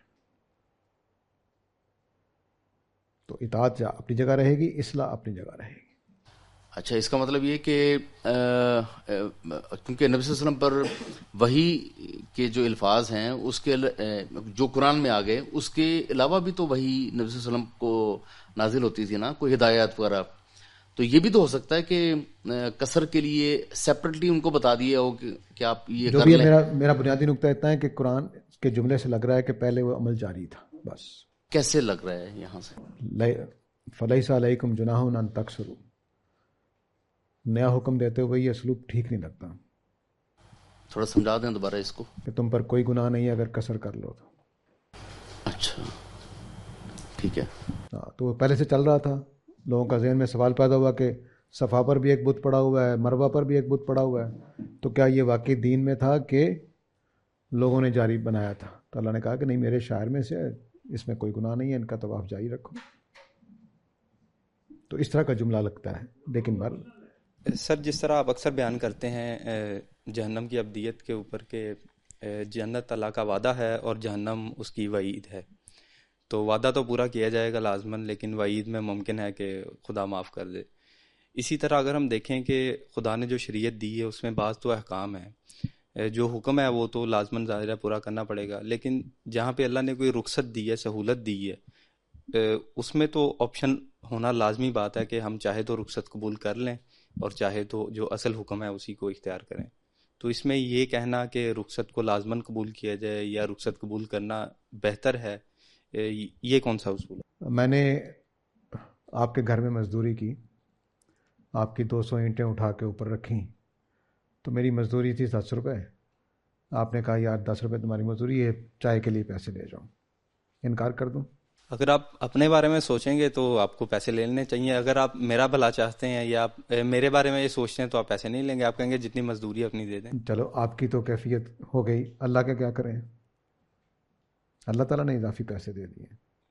تو اطاعت اپنی جگہ رہے گی, اصلاح اپنی جگہ رہے گی. اچھا, اس کا مطلب یہ کہ کیونکہ نبی صلی اللہ علیہ وسلم پر وحی کے جو الفاظ ہیں اس کے جو قرآن میں آ گئے, اس کے علاوہ بھی تو وحی نبی صلی اللہ علیہ وسلم کو نازل ہوتی تھی نا, کوئی ہدایات وغیرہ. تو یہ بھی تو ہو سکتا ہے کہ قصر کے لیے سیپریٹلی ان کو بتا دیا ہو کہ آپ یہ جو کر بھی لیں. میرا میرا بنیادی نقطہ اتنا ہے کہ قرآن کے جملے سے لگ رہا ہے کہ پہلے وہ عمل جاری تھا. بس کیسے لگ رہا ہے یہاں سے؟ فلیس علیکم جناح ان تکسروا، نیا حکم دیتے ہوئے یہ اسلوب ٹھیک نہیں لگتا. تھوڑا سمجھا دیں دوبارہ اس کو. کہ تم پر کوئی گناہ نہیں ہے اگر قصر کر لو تو. اچھا ٹھیک ہے. ہاں تو وہ پہلے سے چل رہا تھا. لوگوں کا ذہن میں سوال پیدا ہوا کہ صفا پر بھی ایک بت پڑا ہوا ہے، مروہ پر بھی ایک بت پڑا ہوا ہے، تو کیا یہ واقعی دین میں تھا کہ لوگوں نے جاری بنایا تھا؟ تو اللہ نے کہا کہ نہیں، میرے شاعر میں سے اس میں کوئی گناہ نہیں ہے، ان کا طواف جاری رکھو. تو اس طرح کا جملہ لگتا ہے. لیکن بر سر جس طرح آپ اکثر بیان کرتے ہیں جہنم کی ابدیت کے اوپر کہ جنت اللہ کا وعدہ ہے اور جہنم اس کی وعید ہے، تو وعدہ تو پورا کیا جائے گا لازماً، لیکن وعید میں ممکن ہے کہ خدا معاف کر دے. اسی طرح اگر ہم دیکھیں کہ خدا نے جو شریعت دی ہے اس میں بعض تو احکام ہیں، جو حکم ہے وہ تو لازماً ظاہر ہے پورا کرنا پڑے گا، لیکن جہاں پہ اللہ نے کوئی رخصت دی ہے، سہولت دی ہے، اس میں تو آپشن ہونا لازمی بات ہے کہ ہم چاہے تو رخصت قبول کر لیں اور چاہے تو جو اصل حکم ہے اسی کو اختیار کریں. تو اس میں یہ کہنا کہ رخصت کو لازماً قبول کیا جائے یا رخصت قبول کرنا بہتر ہے، یہ کون سا اصول ہے؟ میں نے آپ کے گھر میں مزدوری کی، آپ کی دو سو اینٹیں اٹھا کے اوپر رکھیں، تو میری مزدوری تھی دس روپے. آپ نے کہا یار دس روپے تمہاری مزدوری ہے، چائے کے لیے پیسے لے جاؤ. انکار کر دوں؟ اگر آپ اپنے بارے میں سوچیں گے تو آپ کو پیسے لے لینے چاہیے. اگر آپ میرا بھلا چاہتے ہیں یا آپ میرے بارے میں یہ سوچتے ہیں تو آپ پیسے نہیں لیں گے، آپ کہیں گے جتنی مزدوری اپنی دے دیں. چلو آپ کی تو کیفیت ہو گئی، اللہ کا کیا کریں؟ اللہ تعالیٰ نے اضافی پیسے دے دیے،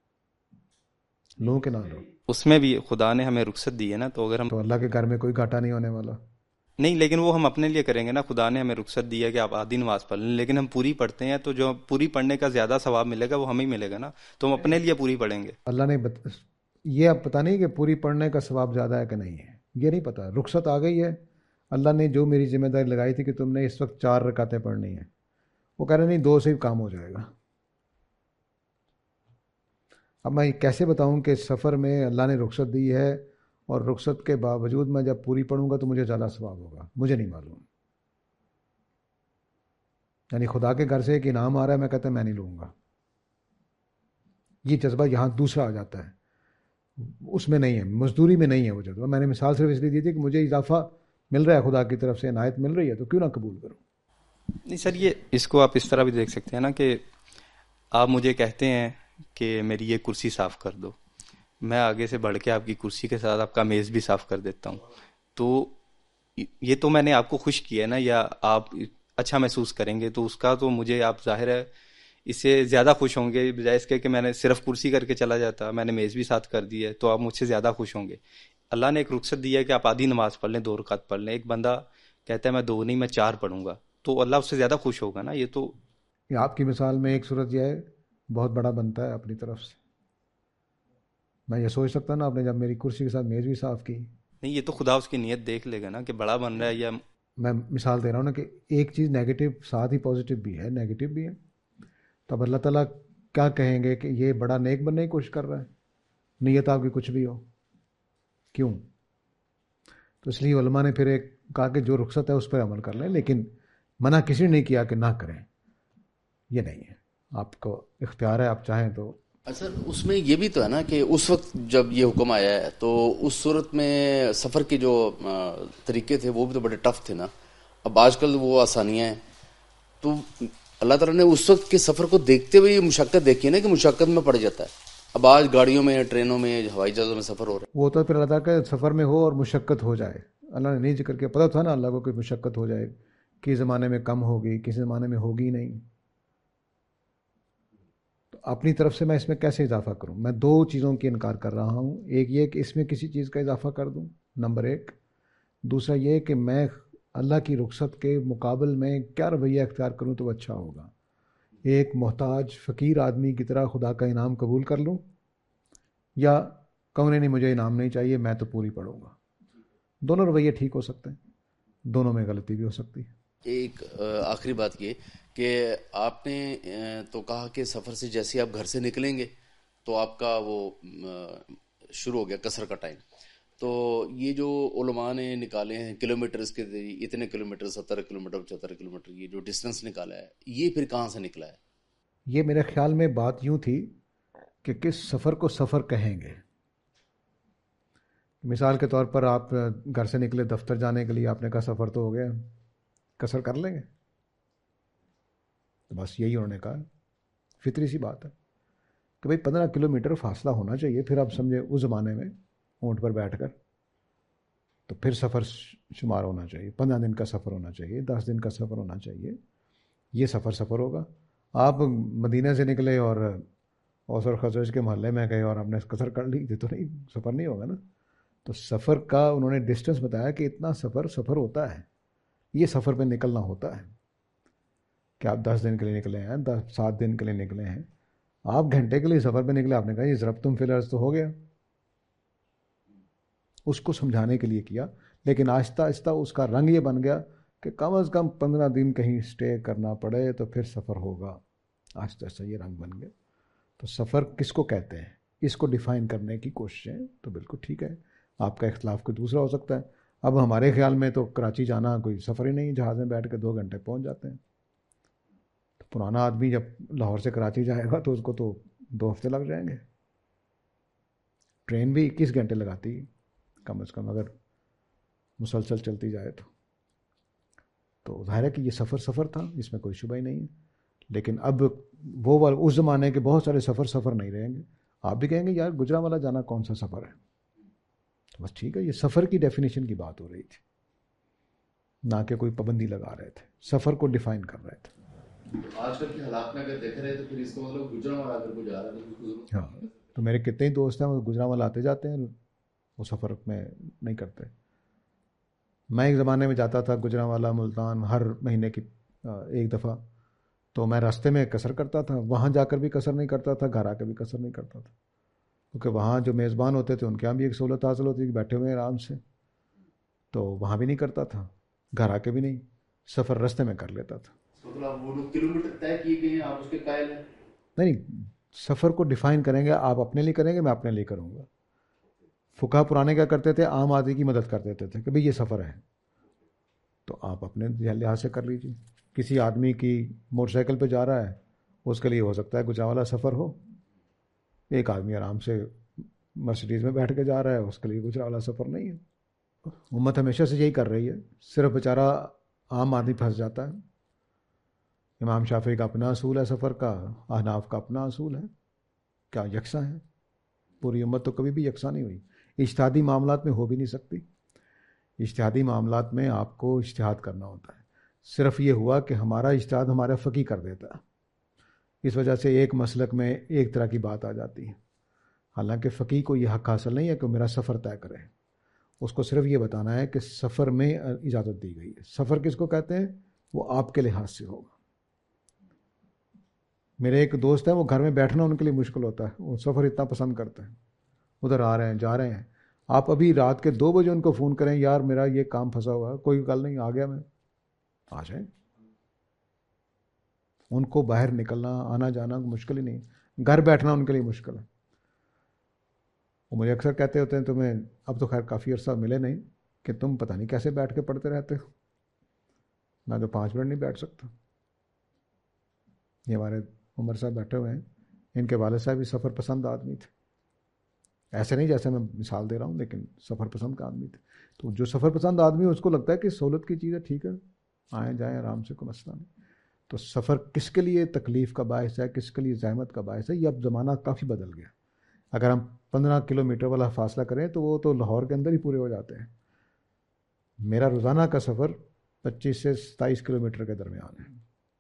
لو کہ نہ لو. اس میں بھی خدا نے ہمیں رخصت دی ہے نا، تو اگر ہم تو اللہ کے گھر میں کوئی گھاٹا نہیں ہونے والا. نہیں، لیکن وہ ہم اپنے لیے کریں گے نا. خدا نے ہمیں رخصت دی ہے کہ آپ آدھی نماز پڑھ لیں، لیکن ہم پوری پڑھتے ہیں تو جو پوری پڑھنے کا زیادہ ثواب ملے گا وہ ہمیں ہی ملے گا نا، تو ہم اپنے لیے پوری پڑھیں گے. اللہ نے بت... یہ اب پتہ نہیں کہ پوری پڑھنے کا ثواب زیادہ ہے کہ نہیں ہے، یہ نہیں پتہ. رخصت آ گئی ہے، اللہ نے جو میری ذمہ داری لگائی تھی کہ تم نے اس وقت چار رکعتیں پڑھنی ہیں، وہ کہہ رہے نہیں دو سے ہی کام ہو جائے گا. اب میں کیسے بتاؤں کہ سفر میں اللہ نے رخصت دی ہے اور رخصت کے باوجود میں جب پوری پڑھوں گا تو مجھے زیادہ ثواب ہوگا؟ مجھے نہیں معلوم. یعنی خدا کے گھر سے ایک انعام آ رہا ہے، میں کہتا میں نہیں لوں گا. یہ جذبہ یہاں دوسرا آ جاتا ہے، اس میں نہیں ہے، مزدوری میں نہیں ہے وہ جذبہ. میں نے مثال صرف اس لیے دی تھی کہ مجھے اضافہ مل رہا ہے، خدا کی طرف سے عنایت مل رہی ہے، تو کیوں نہ قبول کروں. نہیں سر، یہ اس کو آپ اس طرح بھی دیکھ سکتے ہیں نا کہ آپ مجھے کہتے ہیں کہ میری یہ کرسی صاف کر دو، میں آگے سے بڑھ کے آپ کی کرسی کے ساتھ آپ کا میز بھی صاف کر دیتا ہوں، تو یہ تو میں نے آپ کو خوش کیا ہے نا، یا آپ اچھا محسوس کریں گے، تو اس کا تو مجھے آپ ظاہر ہے اس سے زیادہ خوش ہوں گے بجائے اس کے کہ میں نے صرف کرسی کر کے چلا جاتا، میں نے میز بھی ساتھ کر دی ہے، تو آپ مجھ سے زیادہ خوش ہوں گے. اللہ نے ایک رخصت دی ہے کہ آپ آدھی نماز پڑھ لیں، دو رکعت پڑھ لیں. ایک بندہ کہتا ہے میں دو نہیں میں چار پڑھوں گا، تو اللہ اس سے زیادہ خوش ہوگا نا. یہ تو آپ کی مثال میں ایک صورت یہ ہے، بہت بڑا بنتا ہے اپنی طرف سے. میں یہ سوچ سکتا نا آپ نے جب میری کرسی کے ساتھ میز بھی صاف کی. نہیں، یہ تو خدا اس کی نیت دیکھ لے گا نا کہ بڑا بن رہا ہے. یا میں مثال دے رہا ہوں نا کہ ایک چیز نیگیٹو ساتھ ہی پازیٹیو بھی ہے، نیگیٹو بھی ہے. تو اب اللہ تعالیٰ کیا کہیں گے کہ یہ بڑا نیک بننے کی کوشش کر رہا ہے، نیت آپ کی کچھ بھی ہو. کیوں؟ تو اس لیے علماء نے پھر ایک کہا کہ جو رخصت ہے اس پر عمل کر لیں، لیکن منع کسی نے نہیں کیا کہ نہ کریں. یہ نہیں ہے، آپ کو اختیار ہے، آپ چاہیں تو. اچھا، اس میں یہ بھی تو ہے نا کہ اس وقت جب یہ حکم آیا ہے تو اس صورت میں سفر کے جو طریقے تھے وہ بھی تو بڑے ٹف تھے نا. اب آج کل وہ آسانیاں ہیں، تو اللہ تعالیٰ نے اس وقت کے سفر کو دیکھتے ہوئے یہ مشقت دیکھی ہے نا کہ مشقت میں پڑ جاتا ہے. اب آج گاڑیوں میں، ٹرینوں میں، ہوائی جہازوں میں سفر ہو رہا ہے. وہ تو پھر اللہ تعالیٰ کے سفر میں ہو اور مشقت ہو جائے. اللہ نے نہیں ذکر کیا، پتہ تھا نا اللہ کو کہ مشقت ہو جائے، کسی زمانے میں کم ہوگی، کسی زمانے میں ہوگی نہیں. تو اپنی طرف سے میں اس میں کیسے اضافہ کروں؟ میں دو چیزوں کی انکار کر رہا ہوں. ایک یہ کہ اس میں کسی چیز کا اضافہ کر دوں، نمبر ایک. دوسرا یہ کہ میں اللہ کی رخصت کے مقابل میں کیا رویہ اختیار کروں تو اچھا ہوگا. ایک محتاج فقیر آدمی کی طرح خدا کا انعام قبول کر لوں، یا کہوں نہیں مجھے انعام نہیں چاہیے، میں تو پوری پڑھوں گا. دونوں رویے ٹھیک ہو سکتے ہیں، دونوں میں غلطی بھی ہو سکتی ہے. ایک آخری بات یہ کہ آپ نے تو کہا کہ سفر سے جیسے آپ گھر سے نکلیں گے تو آپ کا وہ شروع ہو گیا قصر کا ٹائم. تو یہ جو علماء نے نکالے ہیں کلومیٹرز کے اتنے کلومیٹر سترہ کلومیٹر پچہتر کلومیٹر یہ جو ڈسٹینس نکالا ہے یہ پھر کہاں سے نکلا ہے؟ یہ میرے خیال میں بات یوں تھی کہ کس سفر کو سفر کہیں گے. مثال کے طور پر آپ گھر سے نکلے دفتر جانے کے لیے، آپ نے کہا سفر تو ہو گیا، قصر کر لیں گے؟ تو بس یہی انہوں نے کہا. فطری سی بات ہے کہ بھئی پندرہ کلومیٹر فاصلہ ہونا چاہیے. پھر آپ سمجھے اس زمانے میں اونٹ پر بیٹھ کر تو پھر سفر شمار ہونا چاہیے، پندرہ دن کا سفر ہونا چاہیے، دس دن کا سفر ہونا چاہیے. یہ سفر سفر ہوگا. آپ مدینہ سے نکلے اور اوس اور خزرج کے محلے میں گئے اور آپ نے قصر کر لی، یہ تو نہیں، سفر نہیں ہوگا نا. تو سفر کا انہوں نے ڈسٹینس بتایا کہ اتنا سفر سفر ہوتا ہے. یہ سفر پہ نکلنا ہوتا ہے کہ آپ دس دن کے لیے نکلے ہیں، دس سات دن کے لیے نکلے ہیں، آپ گھنٹے کے لیے سفر پہ نکلے، آپ نے کہا یہ ضربتم فی الارض تو ہو گیا. اس کو سمجھانے کے لیے کیا، لیکن آہستہ آہستہ اس کا رنگ یہ بن گیا کہ کم از کم پندرہ دن کہیں اسٹے کرنا پڑے تو پھر سفر ہوگا. آہستہ آہستہ یہ رنگ بن گیا. تو سفر کس کو کہتے ہیں، اس کو ڈیفائن کرنے کی کوششیں تو بالکل ٹھیک ہے. آپ کا اختلاف کوئی دوسرا ہو سکتا ہے. اب ہمارے خیال میں تو کراچی جانا کوئی سفر ہی نہیں، جہاز میں بیٹھ کے دو گھنٹے پہنچ جاتے ہیں. تو پرانا آدمی جب لاہور سے کراچی جائے گا تو اس کو تو دو ہفتے لگ جائیں گے. ٹرین بھی اکیس گھنٹے لگاتی کم از کم اگر مسلسل چلتی جائے تو. تو ظاہر ہے کہ یہ سفر سفر تھا، اس میں کوئی شبہ ہی نہیں ہے. لیکن اب وہ اس زمانے کے بہت سارے سفر سفر نہیں رہیں گے. آپ بھی کہیں گے یار گجرانوالہ جانا کون سا سفر ہے. تو بس ٹھیک ہے، یہ سفر کی ڈیفینیشن کی بات ہو رہی تھی، نہ کہ کوئی پابندی لگا رہے تھے، سفر کو ڈیفائن کر رہے تھے. آج کل کے حالات میں اگر دیکھ رہے تو پھر اس کو مطلب گجرانوالہ اگر کوئی جا رہا ہے تو ہاں، تو میرے کتنے ہی دوست ہیں وہ گجرانوالہ آتے جاتے ہیں، وہ سفر میں نہیں کرتے. میں ایک زمانے میں جاتا تھا گجرانوالہ ملتان ہر مہینے کی ایک دفعہ، تو میں راستے میں قصر کرتا تھا. وہاں جا کر بھی قصر نہیں کرتا تھا، گھر آ کے بھی قصر نہیں کرتا تھا، کیونکہ وہاں جو میزبان ہوتے تھے ان کے یہاں بھی ایک سہولت حاصل ہوتی تھی، بیٹھے ہوئے آرام سے، تو وہاں بھی نہیں کرتا تھا، گھر آ کے بھی نہیں، سفر راستے میں کر لیتا تھا. مطلب وہ کلومیٹر طے کیے گئے ہیں، آپ اس کے قائل ہیں؟ نہیں، سفر کو ڈیفائن کریں گے، آپ اپنے لیے کریں گے، میں اپنے لیے کروں گا. فقہ پرانے کیا کرتے تھے، عام آدمی کی مدد کر دیتے تھے کہ بھئی یہ سفر ہے، تو آپ اپنے لحاظ سے کر لیجیے. کسی آدمی کی موٹر سائیکل پہ جا رہا ہے، اس کے لیے ہو سکتا ہے گجرانوالہ سفر ہو. ایک آدمی آرام سے مرسیڈیز میں بیٹھ کے جا رہا ہے، اس کے لیے گجرانوالہ سفر نہیں ہے. امت ہمیشہ سے یہی کر رہی ہے، صرف بیچارہ عام آدمی پھنس جاتا ہے. امام شافعی کا اپنا اصول ہے سفر کا، احناف کا اپنا اصول ہے. کیا یکساں ہیں؟ پوری امت تو کبھی بھی یکساں نہیں ہوئی. اجتہادی معاملات میں ہو بھی نہیں سکتی. اجتہادی معاملات میں آپ کو اجتہاد کرنا ہوتا ہے. صرف یہ ہوا کہ ہمارا اجتہاد ہمارا فقی کر دیتا ہے، اس وجہ سے ایک مسلک میں ایک طرح کی بات آ جاتی ہے. حالانکہ فقی کو یہ حق حاصل نہیں ہے کہ میرا سفر طے کرے. اس کو صرف یہ بتانا ہے کہ سفر میں اجازت دی گئی ہے. سفر کس کو کہتے ہیں؟ وہ آپ کے لحاظ سے ہوگا. میرے ایک دوست ہیں، وہ گھر میں بیٹھنا ان کے لیے مشکل ہوتا ہے، وہ سفر اتنا پسند کرتے ہیں، ادھر آ رہے ہیں جا رہے ہیں. آپ ابھی رات کے دو بجے ان کو فون کریں، یار میرا یہ کام پھنسا ہوا ہے، کوئی گل نہیں، آ گیا میں، آ جائیں. ان کو باہر نکلنا آنا جانا مشکل ہی نہیں، گھر بیٹھنا ان کے لیے مشکل ہے. وہ مجھے اکثر کہتے ہوتے ہیں تمہیں اب تو خیر کافی عرصہ ملے نہیں کہ تم پتہ نہیں کیسے بیٹھ کے پڑھتے رہتے ہو. میں تو پانچ منٹ نہیں بیٹھ سکتا. یہ ہمارے عمر صاحب بیٹھے ہوئے ہیں، ان کے والد صاحب بھی سفر پسند آدمی تھے. ایسے نہیں جیسے میں مثال دے رہا ہوں، لیکن سفر پسند کا آدمی تھے. تو جو سفر پسند آدمی ہے اس کو لگتا ہے کہ سہولت کی چیز ہے، ٹھیک ہے آئیں جائیں آرام سے، کوئی مسئلہ نہیں. تو سفر کس کے لیے تکلیف کا باعث ہے، کس کے لیے زحمت کا باعث ہے، یہ اب زمانہ کافی بدل گیا. اگر ہم پندرہ کلو میٹر والا فاصلہ کریں تو وہ تو لاہور کے اندر ہی پورے ہو جاتے ہیں. میرا روزانہ کا سفر پچیس سے ستائیس کلو میٹر کے درمیان ہے،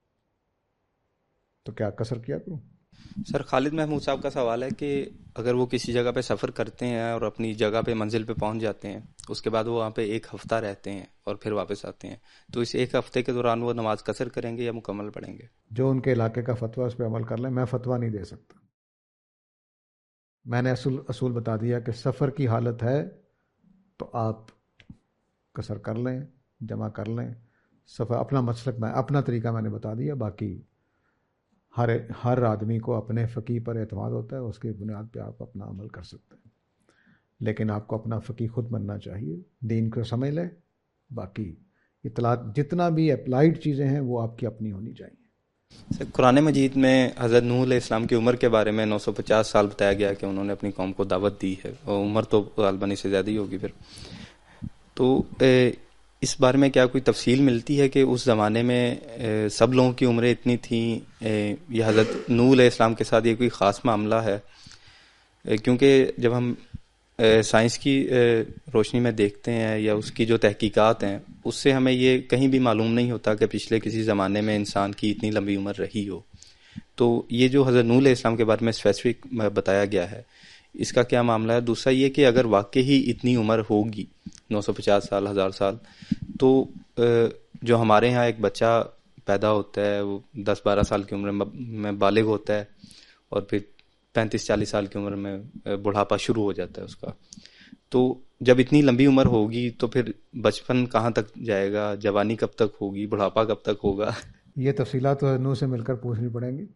تو کیا قصر کیا کروں؟ سر خالد محمود صاحب کا سوال ہے کہ اگر وہ کسی جگہ پہ سفر کرتے ہیں اور اپنی جگہ پہ منزل پہ پہنچ جاتے ہیں، اس کے بعد وہ وہاں پہ ایک ہفتہ رہتے ہیں اور پھر واپس آتے ہیں، تو اس ایک ہفتے کے دوران وہ نماز قصر کریں گے یا مکمل پڑھیں گے؟ جو ان کے علاقے کا فتویٰ اس پہ عمل کر لیں. میں فتویٰ نہیں دے سکتا. میں نے اصول اصول بتا دیا کہ سفر کی حالت ہے تو آپ قصر کر لیں، جمع کر لیں. سفر اپنا مسلک میں اپنا طریقہ میں نے بتا دیا. باقی ہر ہر آدمی کو اپنے فقی پر اعتماد ہوتا ہے، اس کی بنیاد پہ آپ اپنا عمل کر سکتے ہیں. لیکن آپ کو اپنا فقی خود بننا چاہیے، دین کو سمجھ لیں، باقی اطلاعات جتنا بھی اپلائیڈ چیزیں ہیں وہ آپ کی اپنی ہونی چاہیے۔ سر قرآن مجید میں حضرت نوح علیہ السلام کی عمر کے بارے میں نو سو پچاس سال بتایا گیا کہ انہوں نے اپنی قوم کو دعوت دی ہے، اور عمر تو غالباً اس سے زیادہ ہی ہوگی پھر، تو اس بارے میں کیا کوئی تفصیل ملتی ہے کہ اس زمانے میں سب لوگوں کی عمریں اتنی تھیں، یا حضرت نوح علیہ السلام کے ساتھ یہ کوئی خاص معاملہ ہے؟ کیونکہ جب ہم سائنس کی روشنی میں دیکھتے ہیں یا اس کی جو تحقیقات ہیں، اس سے ہمیں یہ کہیں بھی معلوم نہیں ہوتا کہ پچھلے کسی زمانے میں انسان کی اتنی لمبی عمر رہی ہو۔ تو یہ جو حضرت نوح علیہ السلام کے بارے میں اسپیسیفک بتایا گیا ہے، اس کا کیا معاملہ ہے؟ دوسرا یہ کہ اگر واقعی اتنی عمر ہوگی، نو سو پچاس سال، ہزار سال، تو جو ہمارے ہاں ایک بچہ پیدا ہوتا ہے وہ دس بارہ سال کی عمر میں بالغ ہوتا ہے، اور پھر پینتیس چالیس سال کی عمر میں بڑھاپا شروع ہو جاتا ہے اس کا، تو جب اتنی لمبی عمر ہوگی تو پھر بچپن کہاں تک جائے گا، جوانی کب تک ہوگی، بڑھاپا کب تک ہوگا؟ یہ تفصیلات تو نو سے مل کر پوچھنی پڑیں گی۔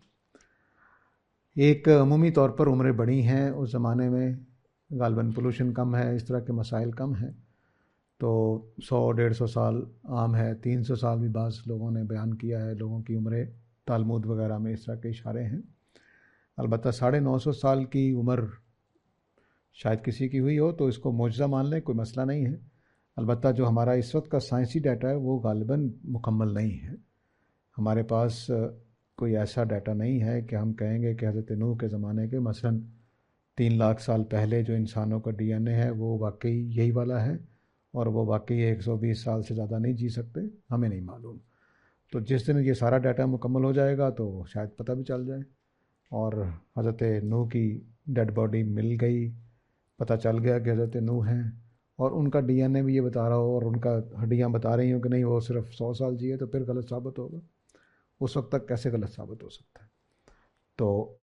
ایک عمومی طور پر عمریں بڑی ہیں، اس زمانے میں غالباً پولوشن کم ہے، اس طرح کے مسائل کم ہیں، تو سو ڈیڑھ سو سال عام ہے، تین سو سال بھی بعض لوگوں نے بیان کیا ہے، لوگوں کی عمریں تالمود وغیرہ میں اس طرح کے اشارے ہیں۔ البتہ ساڑھے نو سو سال کی عمر شاید کسی کی ہوئی ہو تو اس کو معجزہ مان لیں، کوئی مسئلہ نہیں ہے۔ البتہ جو ہمارا اس وقت کا سائنسی ڈیٹا ہے وہ غالباً مکمل نہیں ہے، ہمارے پاس کوئی ایسا ڈیٹا نہیں ہے کہ ہم کہیں گے کہ حضرت نوح کے زمانے کے مثلاً تین لاکھ سال پہلے جو انسانوں کا ڈی این اے ہے وہ واقعی یہی والا ہے، اور وہ واقعی ایک سو بیس سال سے زیادہ نہیں جی سکتے، ہمیں نہیں معلوم۔ تو جس دن یہ سارا ڈیٹا مکمل ہو جائے گا تو شاید پتہ بھی چل جائے، اور حضرت نوح کی ڈیڈ باڈی مل گئی، پتہ چل گیا کہ حضرت نوح ہیں، اور ان کا ڈی این اے بھی یہ بتا رہا ہو اور ان کا ہڈیاں بتا رہی ہوں کہ نہیں وہ صرف سو سال جیے، تو پھر غلط ثابت ہوگا۔ اس وقت تک کیسے غلط ثابت ہو سکتا ہے؟ تو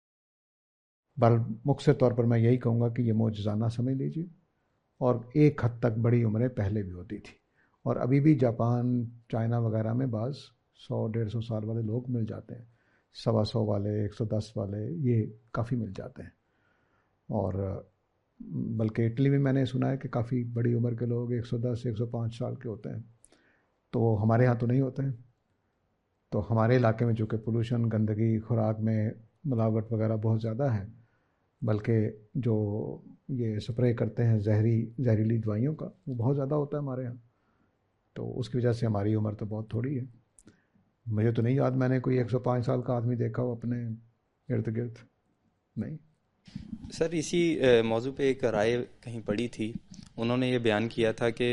بل مختصر طور پر میں یہی کہوں گا کہ یہ معجزانہ سمجھ لیجیے، اور ایک حد تک بڑی عمریں پہلے بھی ہوتی تھی، اور ابھی بھی جاپان، چائنا وغیرہ میں بعض سو ڈیڑھ سو سال والے لوگ مل جاتے ہیں، سوا سو والے، ایک سو دس والے، یہ کافی مل جاتے ہیں۔ اور بلکہ اٹلی میں میں نے سنا ہے کہ کافی بڑی عمر کے لوگ ایک سو دس ایک سو پانچ سال کے ہوتے ہیں، تو ہمارے ہاں تو نہیں ہوتے ہیں۔ تو ہمارے علاقے میں چونکہ پولوشن، گندگی، خوراک میں ملاوٹ وغیرہ بہت زیادہ ہے، بلکہ جو یہ سپرے کرتے ہیں زہری زہریلی دوائیوں کا وہ بہت زیادہ ہوتا ہے ہمارے ہاں، تو اس کی وجہ سے ہماری عمر تو بہت تھوڑی ہے۔ مجھے تو نہیں یاد میں نے کوئی ایک سو پانچ سال کا آدمی دیکھا ہو اپنے ارد گرد، نہیں۔ سر اسی موضوع پہ ایک رائے کہیں پڑھی تھی، انہوں نے یہ بیان کیا تھا کہ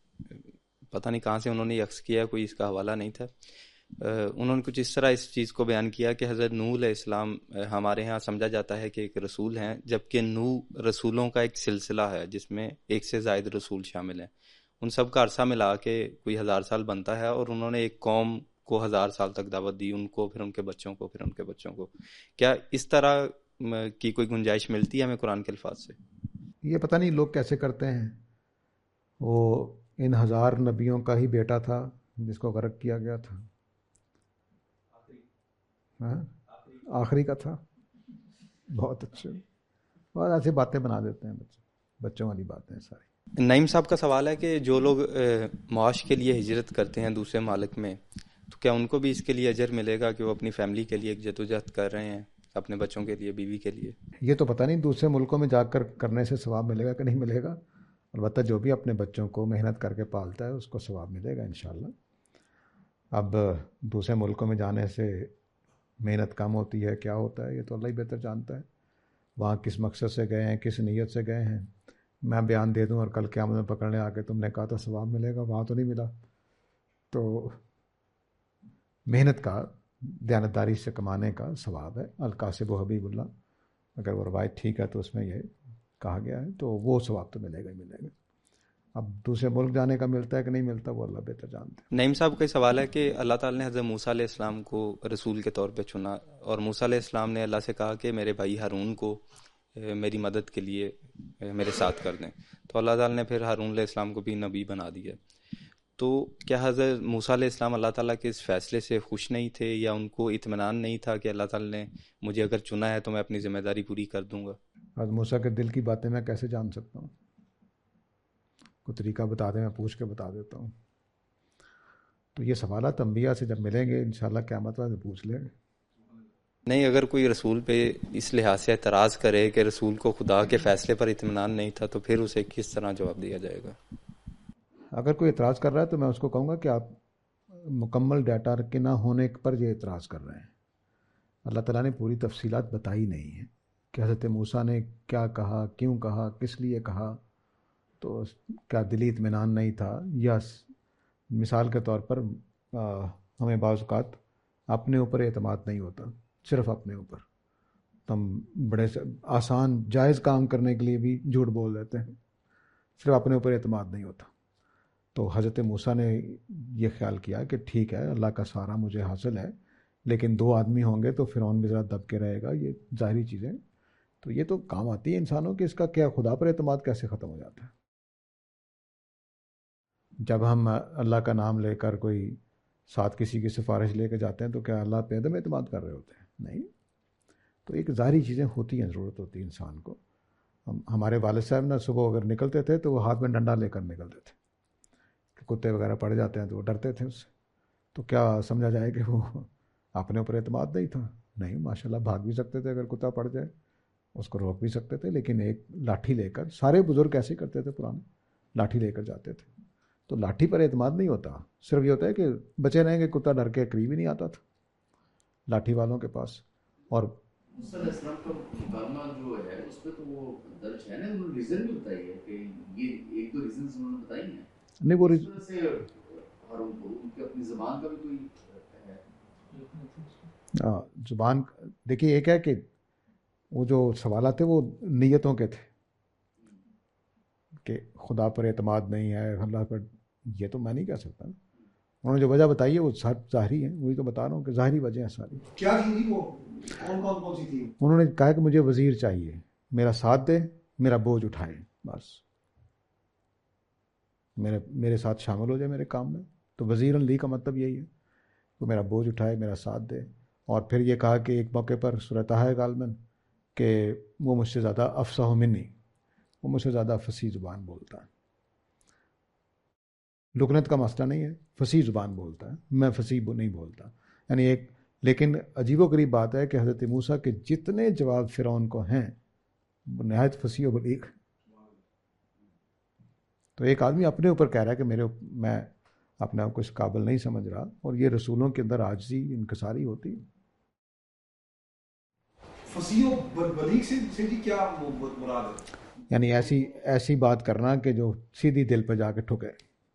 پتہ نہیں کہاں سے انہوں نے یہ عکس کیا، کوئی اس کا حوالہ نہیں تھا، انہوں نے کچھ اس طرح اس چیز کو بیان کیا کہ حضرت نوح علیہ السلام ہمارے ہاں سمجھا جاتا ہے کہ ایک رسول ہیں، جبکہ نوح رسولوں کا ایک سلسلہ ہے جس میں ایک سے زائد رسول شامل ہیں، ان سب کا عرصہ ملا کے کوئی ہزار سال بنتا ہے، اور انہوں نے ایک قوم کو ہزار سال تک دعوت دی، ان کو، پھر ان کے بچوں کو، پھر ان کے بچوں کو۔ کیا اس طرح کی کوئی گنجائش ملتی ہے ہمیں قرآن کے الفاظ سے؟ یہ پتہ نہیں لوگ کیسے کرتے ہیں۔ وہ ان ہزار نبیوں کا ہی بیٹا تھا جس کو غرق کیا گیا تھا، ہاں آخری کا تھا، بہت اچھے، بہت ایسی باتیں بنا دیتے ہیں بچے، بچوں والی باتیں ساری۔ نعیم صاحب کا سوال ہے کہ جو لوگ معاش کے لیے ہجرت کرتے ہیں دوسرے مالک میں، تو کیا ان کو بھی اس کے لیے اجر ملے گا کہ وہ اپنی فیملی کے لیے ایک جدوجہد کر رہے ہیں، اپنے بچوں کے لیے، بیوی کے لیے؟ یہ تو پتہ نہیں دوسرے ملکوں میں جا کر کرنے سے ثواب ملے گا کہ نہیں ملے گا، البتہ جو بھی اپنے بچوں کو محنت کر کے پالتا ہے اس کو ثواب ملے گا انشاءاللہ۔ اب دوسرے ملکوں میں جانے سے محنت کم ہوتی ہے، کیا ہوتا ہے، یہ تو اللہ ہی بہتر جانتا ہے، وہاں کس مقصد سے گئے ہیں، کس نیت سے گئے ہیں۔ میں بیان دے دوں اور کل قیامت میں پکڑنے آ کے تم نے کہا تھا ثواب ملے گا، وہاں تو نہیں ملا۔ تو محنت کا، دیانتداری سے کمانے کا ثواب ہے، القاسب و حبیب اللہ، اگر وہ روایت ٹھیک ہے تو اس میں یہ کہا گیا ہے، تو وہ ثواب تو ملے گا ہی ملے گا۔ اب دوسرے ملک جانے کا ملتا ہے کہ نہیں ملتا وہ اللہ بہتر جانتے ہیں۔ نعیم صاحب کا سوال ہے کہ اللہ تعالیٰ نے حضرت موسیٰ علیہ السلام کو رسول کے طور پہ چنا، اور موسیٰ علیہ السلام نے اللہ سے کہا کہ میرے بھائی ہارون کو میری مدد کے لیے میرے ساتھ کر دیں، تو اللہ تعالیٰ نے پھر ہارون علیہ السلام کو بھی نبی بنا دیا۔ تو کیا حضرت موسیٰ علیہ السلام اللہ تعالیٰ کے اس فیصلے سے خوش نہیں تھے، یا ان کو اطمینان نہیں تھا کہ اللہ تعالیٰ نے مجھے اگر چنا ہے تو میں اپنی ذمہ داری پوری کر دوں گا؟ حضرت موسیٰ کے دل کی باتیں میں کیسے جان سکتا ہوں؟ کوئی طریقہ بتا دیں، میں پوچھ کے بتا دیتا ہوں. تو یہ سوالات انبیاء سے جب ملیں گے انشاءاللہ قیامت والے پوچھ لیں گے. نہیں، اگر کوئی رسول پہ اس لحاظ سے اعتراض کرے کہ رسول کو خدا کے فیصلے پر اطمینان نہیں تھا تو پھر اسے کس طرح جواب دیا جائے گا؟ اگر کوئی اعتراض کر رہا ہے تو میں اس کو کہوں گا کہ آپ مکمل ڈیٹا کے نہ ہونے پر یہ اعتراض کر رہے ہیں. اللہ تعالیٰ نے پوری تفصیلات بتائی نہیں ہیں کہ حضرت موسیٰ نے کیا کہا، کیوں کہا، کس لیے کہا. تو کیا دلی اطمینان نہیں تھا، یا مثال کے طور پر ہمیں بعض اوقات اپنے اوپر اعتماد نہیں ہوتا، صرف اپنے اوپر. تو ہم بڑے آسان جائز کام کرنے کے لیے بھی جھوٹ بول دیتے ہیں، صرف اپنے اوپر اعتماد نہیں ہوتا. تو حضرت موسیٰ نے یہ خیال کیا کہ ٹھیک ہے اللہ کا سہارا مجھے حاصل ہے، لیکن دو آدمی ہوں گے تو فرعون بھی ذرا دب کے رہے گا. یہ ظاہری چیزیں تو یہ تو کام آتی ہے انسانوں کے. اس کا کیا خدا پر اعتماد کیسے ختم ہو جاتا ہے؟ جب ہم اللہ کا نام لے کر کوئی ساتھ کسی کی سفارش لے کے جاتے ہیں تو کیا اللہ پہ عدم اعتماد کر رہے ہوتے ہیں؟ نہیں. تو ایک ظاہری چیزیں ہوتی ہیں، ضرورت ہوتی ہے انسان کو. ہم ہمارے والد صاحب نا صبح اگر نکلتے تھے تو وہ ہاتھ میں ڈنڈا لے کر نکلتے تھے کہ کتے وغیرہ پڑ جاتے ہیں تو وہ ڈرتے تھے اس سے. تو کیا سمجھا جائے کہ وہ اپنے اوپر اعتماد نہیں تھا؟ نہیں، ماشاءاللہ بھاگ بھی سکتے تھے، اگر کتا پڑ جائے اس کو روک بھی سکتے تھے. لیکن ایک لاٹھی لے کر، سارے بزرگ ایسے کرتے تھے پرانے، لاٹھی لے کر جاتے تھے. تو لاٹھی پر اعتماد نہیں ہوتا، صرف یہ ہوتا ہے کہ بچے رہیں گے، کتا ڈر کے قریب ہی نہیں آتا تھا لاٹھی والوں کے پاس. اور صلی اللہ علیہ وسلم کا مکالمہ جو ہے اس پہ تو وہ درج ہے نا، انہوں نے ریزن بھی بتائی ہے کہ یہ ایک دو ریزنز انہوں نے بتائی ہیں. نہیں، وہ اس طرح سے ہارون کو ان کی اپنی زبان کا بھی کوئی ہے. ہاں، زبان دیکھیے ایک ہے کہ وہ جو سوالات تھے وہ نیتوں کے تھے کہ خدا پر اعتماد نہیں ہے، اللہ پر، یہ تو میں نہیں کہہ سکتا. انہوں نے جو وجہ بتائی ہے وہ ظاہری ہے، وہی تو بتا رہا ہوں کہ ظاہری وجہ ہیں ساری. کیا تھی وہ کون کون کون سی تھی؟ انہوں نے کہا کہ مجھے وزیر چاہیے، میرا ساتھ دے، میرا بوجھ اٹھائے، بس میرے میرے ساتھ شامل ہو جائے میرے کام میں. تو وزیر لی کا مطلب یہی ہے کہ میرا بوجھ اٹھائے، میرا ساتھ دے. اور پھر یہ کہا کہ ایک موقع پر سورۃ ہے غالباً کہ وہ مجھ سے زیادہ افصح منی، وہ مجھ سے زیادہ فصیح زبان بولتا ہے. لکنت کا مسئلہ نہیں ہے، فصیح زبان بولتا ہے، میں فصیح نہیں بولتا. یعنی ایک، لیکن عجیب و غریب بات ہے کہ حضرت موسیٰ کے جتنے جواب فرعون کو ہیں وہ نہایت فصیح و بلیغ. تو ایک آدمی اپنے اوپر کہہ رہا ہے کہ میرے میں اپنے آپ کو اس قابل نہیں سمجھ رہا، اور یہ رسولوں کے اندر عاجزی، انکساری ہوتی ہے. فصیح و بلیغ سے جی کیا مراد ہے؟ یعنی ایسی ایسی بات کرنا کہ جو سیدھی دل پہ جا کے ٹھکے.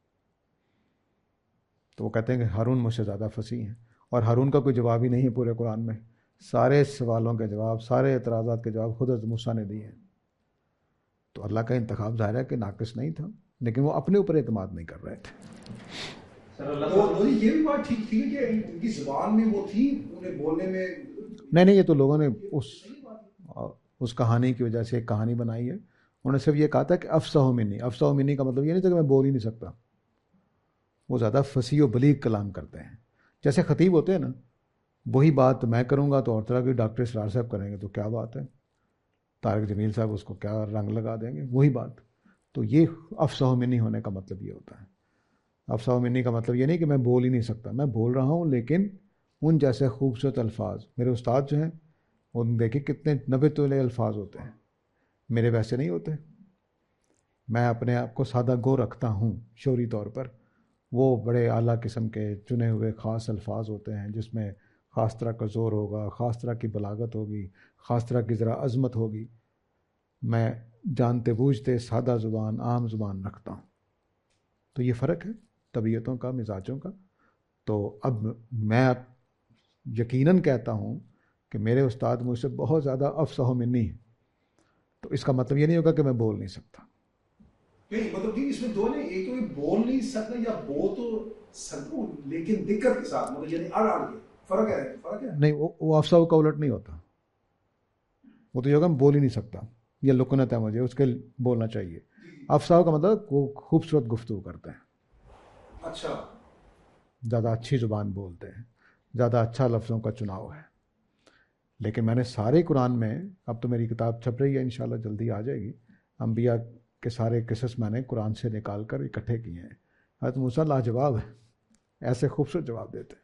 تو وہ کہتے ہیں کہ ہارون مجھ سے زیادہ فصیح ہیں، اور ہارون کا کوئی جواب ہی نہیں ہے پورے قرآن میں. سارے سوالوں کے جواب، سارے اعتراضات کے جواب خود حضرت موسیٰ نے دیے ہیں. تو اللہ کا انتخاب ظاہر ہے کہ ناقص نہیں تھا، لیکن وہ اپنے اوپر اعتماد نہیں کر رہے تھے. تو یہ بھی بات ٹھیک تھی کہ ان کی زبان میں وہ تھی، انہیں بولنے میں نہیں نہیں، یہ تو لوگوں نے اس اس کہانی کی وجہ سے ایک کہانی بنائی ہے. انہوں نے صرف یہ کہا تھا کہ افصح منی. افصح منی کا مطلب یہ نہیں تھا کہ میں بول ہی نہیں سکتا. وہ زیادہ فصیح و بلیغ کلام کرتے ہیں. جیسے خطیب ہوتے ہیں نا، وہی بات میں کروں گا تو اور طرح کی ڈاکٹر اسرار صاحب کریں گے تو کیا بات ہے، طارق جمیل صاحب اس کو کیا رنگ لگا دیں گے، وہی بات. تو یہ افصح منی ہونے کا مطلب یہ ہوتا ہے. افصح منی کا مطلب یہ نہیں کہ میں بول ہی نہیں سکتا، میں بول رہا ہوں لیکن ان جیسے خوبصورت الفاظ. میرے استاد جو ہیں ان دیکھیں کتنے نبے تولے الفاظ ہوتے ہیں، میرے ویسے نہیں ہوتے. میں اپنے آپ کو سادہ گو رکھتا ہوں شعوری طور پر. وہ بڑے اعلیٰ قسم کے چنے ہوئے خاص الفاظ ہوتے ہیں جس میں خاص طرح کا زور ہوگا، خاص طرح کی بلاغت ہوگی، خاص طرح کی ذرا عظمت ہوگی. میں جانتے بوجھتے سادہ زبان، عام زبان رکھتا ہوں. تو یہ فرق ہے طبیعتوں کا، مزاجوں کا. تو اب میں یقیناً کہتا ہوں کہ میرے استاد مجھ سے بہت زیادہ افصح منی ہے، تو اس کا مطلب یہ نہیں ہوگا کہ میں بول نہیں سکتا. نہیں، مطلب کہ اس میں دو نہیں، ایک تو یہ بول نہیں سکتا یا بول تو سکتا ہوں لیکن دقت کے ساتھ، مطلب یعنی اڑ اڑ کے. فرق ہے فرق ہے نہیں، وہ افصح کا الٹ نہیں ہوتا. وہ تو یہ ہوگا میں بول ہی نہیں سکتا، یہ لکنت ہے مجھے، اس کے بولنا چاہیے. افصح کا مطلب وہ خوبصورت گفتگو کرتے ہیں، اچھا زیادہ اچھی زبان بولتے ہیں، زیادہ اچھا لفظوں کا چناؤ ہے. لیکن میں نے سارے قرآن میں، اب تو میری کتاب چھپ رہی ہے انشاءاللہ جلدی آ جائے گی، انبیاء کے سارے قصص میں نے قرآن سے نکال کر اکٹھے کیے ہیں. حضرت موسیٰ لاجواب ہے، ایسے خوبصورت جواب دیتے.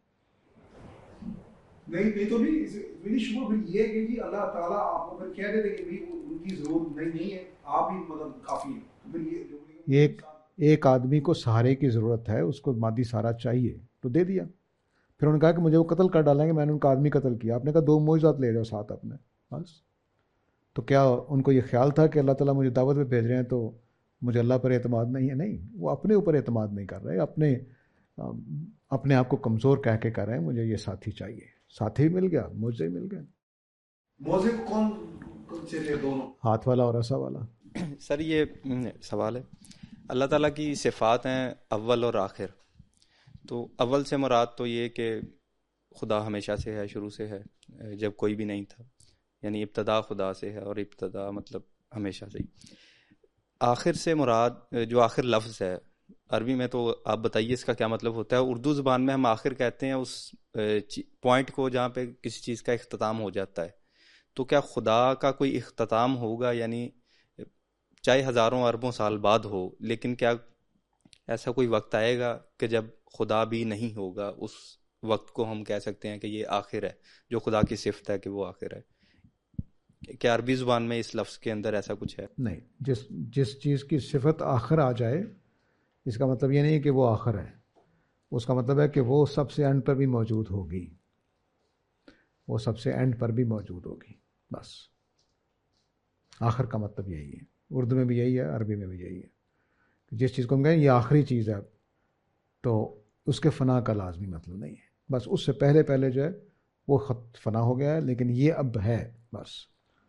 نہیں نہیں تو نہیں میری شبہ پھر یہ ہے کہ جی اللہ تعالیٰ آپ کو پھر کہہ دیتے کہ بھائی ان کی ضرورت نہیں نہیں ہے، آپ ہی مطلب کافی ہیں. پھر یہ جو ایک ایک آدمی کو سہارے کی ضرورت ہے، اس کو مادی سہارا چاہیے تو دے دیا. پھر انہوں نے کہا کہ مجھے وہ قتل کر ڈالیں گے، میں نے ان کا آدمی قتل کیا. آپ نے کہا دو معجزات لے جاؤ ساتھ اپنے. بس تو کیا ان کو یہ خیال تھا کہ اللہ تعالیٰ مجھے دعوت پہ بھیج رہے ہیں تو مجھے اللہ پر اعتماد نہیں ہے؟ نہیں، وہ اپنے اوپر اعتماد نہیں کر رہے، اپنے اپنے آپ کو کمزور کہہ کے کر رہے ہیں مجھے یہ ساتھی چاہیے. ساتھی مل گیا، مجھے مل گیا. موزے کون کون سے تھے دونوں؟ ہاتھ والا اور رسا والا. سر یہ سوال ہے، اللہ تعالیٰ کی صفات ہیں اول اور آخر. تو اول سے مراد تو یہ کہ خدا ہمیشہ سے ہے، شروع سے ہے، جب کوئی بھی نہیں تھا، یعنی ابتدا خدا سے ہے، اور ابتدا مطلب ہمیشہ سے ہی. آخر سے مراد جو آخر لفظ ہے عربی میں، تو آپ بتائیے اس کا کیا مطلب ہوتا ہے. اردو زبان میں ہم آخر کہتے ہیں اس پوائنٹ کو جہاں پہ کسی چیز کا اختتام ہو جاتا ہے. تو کیا خدا کا کوئی اختتام ہوگا، یعنی چاہے ہزاروں اربوں سال بعد ہو، لیکن کیا ایسا کوئی وقت آئے گا کہ جب خدا بھی نہیں ہوگا، اس وقت کو ہم کہہ سکتے ہیں کہ یہ آخر ہے، جو خدا کی صفت ہے کہ وہ آخر ہے؟ کیا عربی زبان میں اس لفظ کے اندر ایسا کچھ ہے؟ نہیں، جس جس چیز کی صفت آخر آ جائے اس کا مطلب یہ نہیں کہ وہ آخر ہے. اس کا مطلب ہے کہ وہ سب سے اینڈ پر بھی موجود ہوگی، وہ سب سے اینڈ پر بھی موجود ہوگی. بس آخر کا مطلب یہی ہے. اردو میں بھی یہی ہے، عربی میں بھی یہی ہے. جس چیز کو ہم کہیں یہ آخری چیز ہے تو اس کے فنا کا لازمی مطلب نہیں ہے. بس اس سے پہلے پہلے جو ہے وہ خط فنا ہو گیا ہے، لیکن یہ اب ہے. بس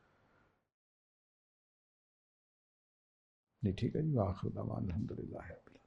جی ٹھیک ہے جی. آخر دعوانا الحمدللہ.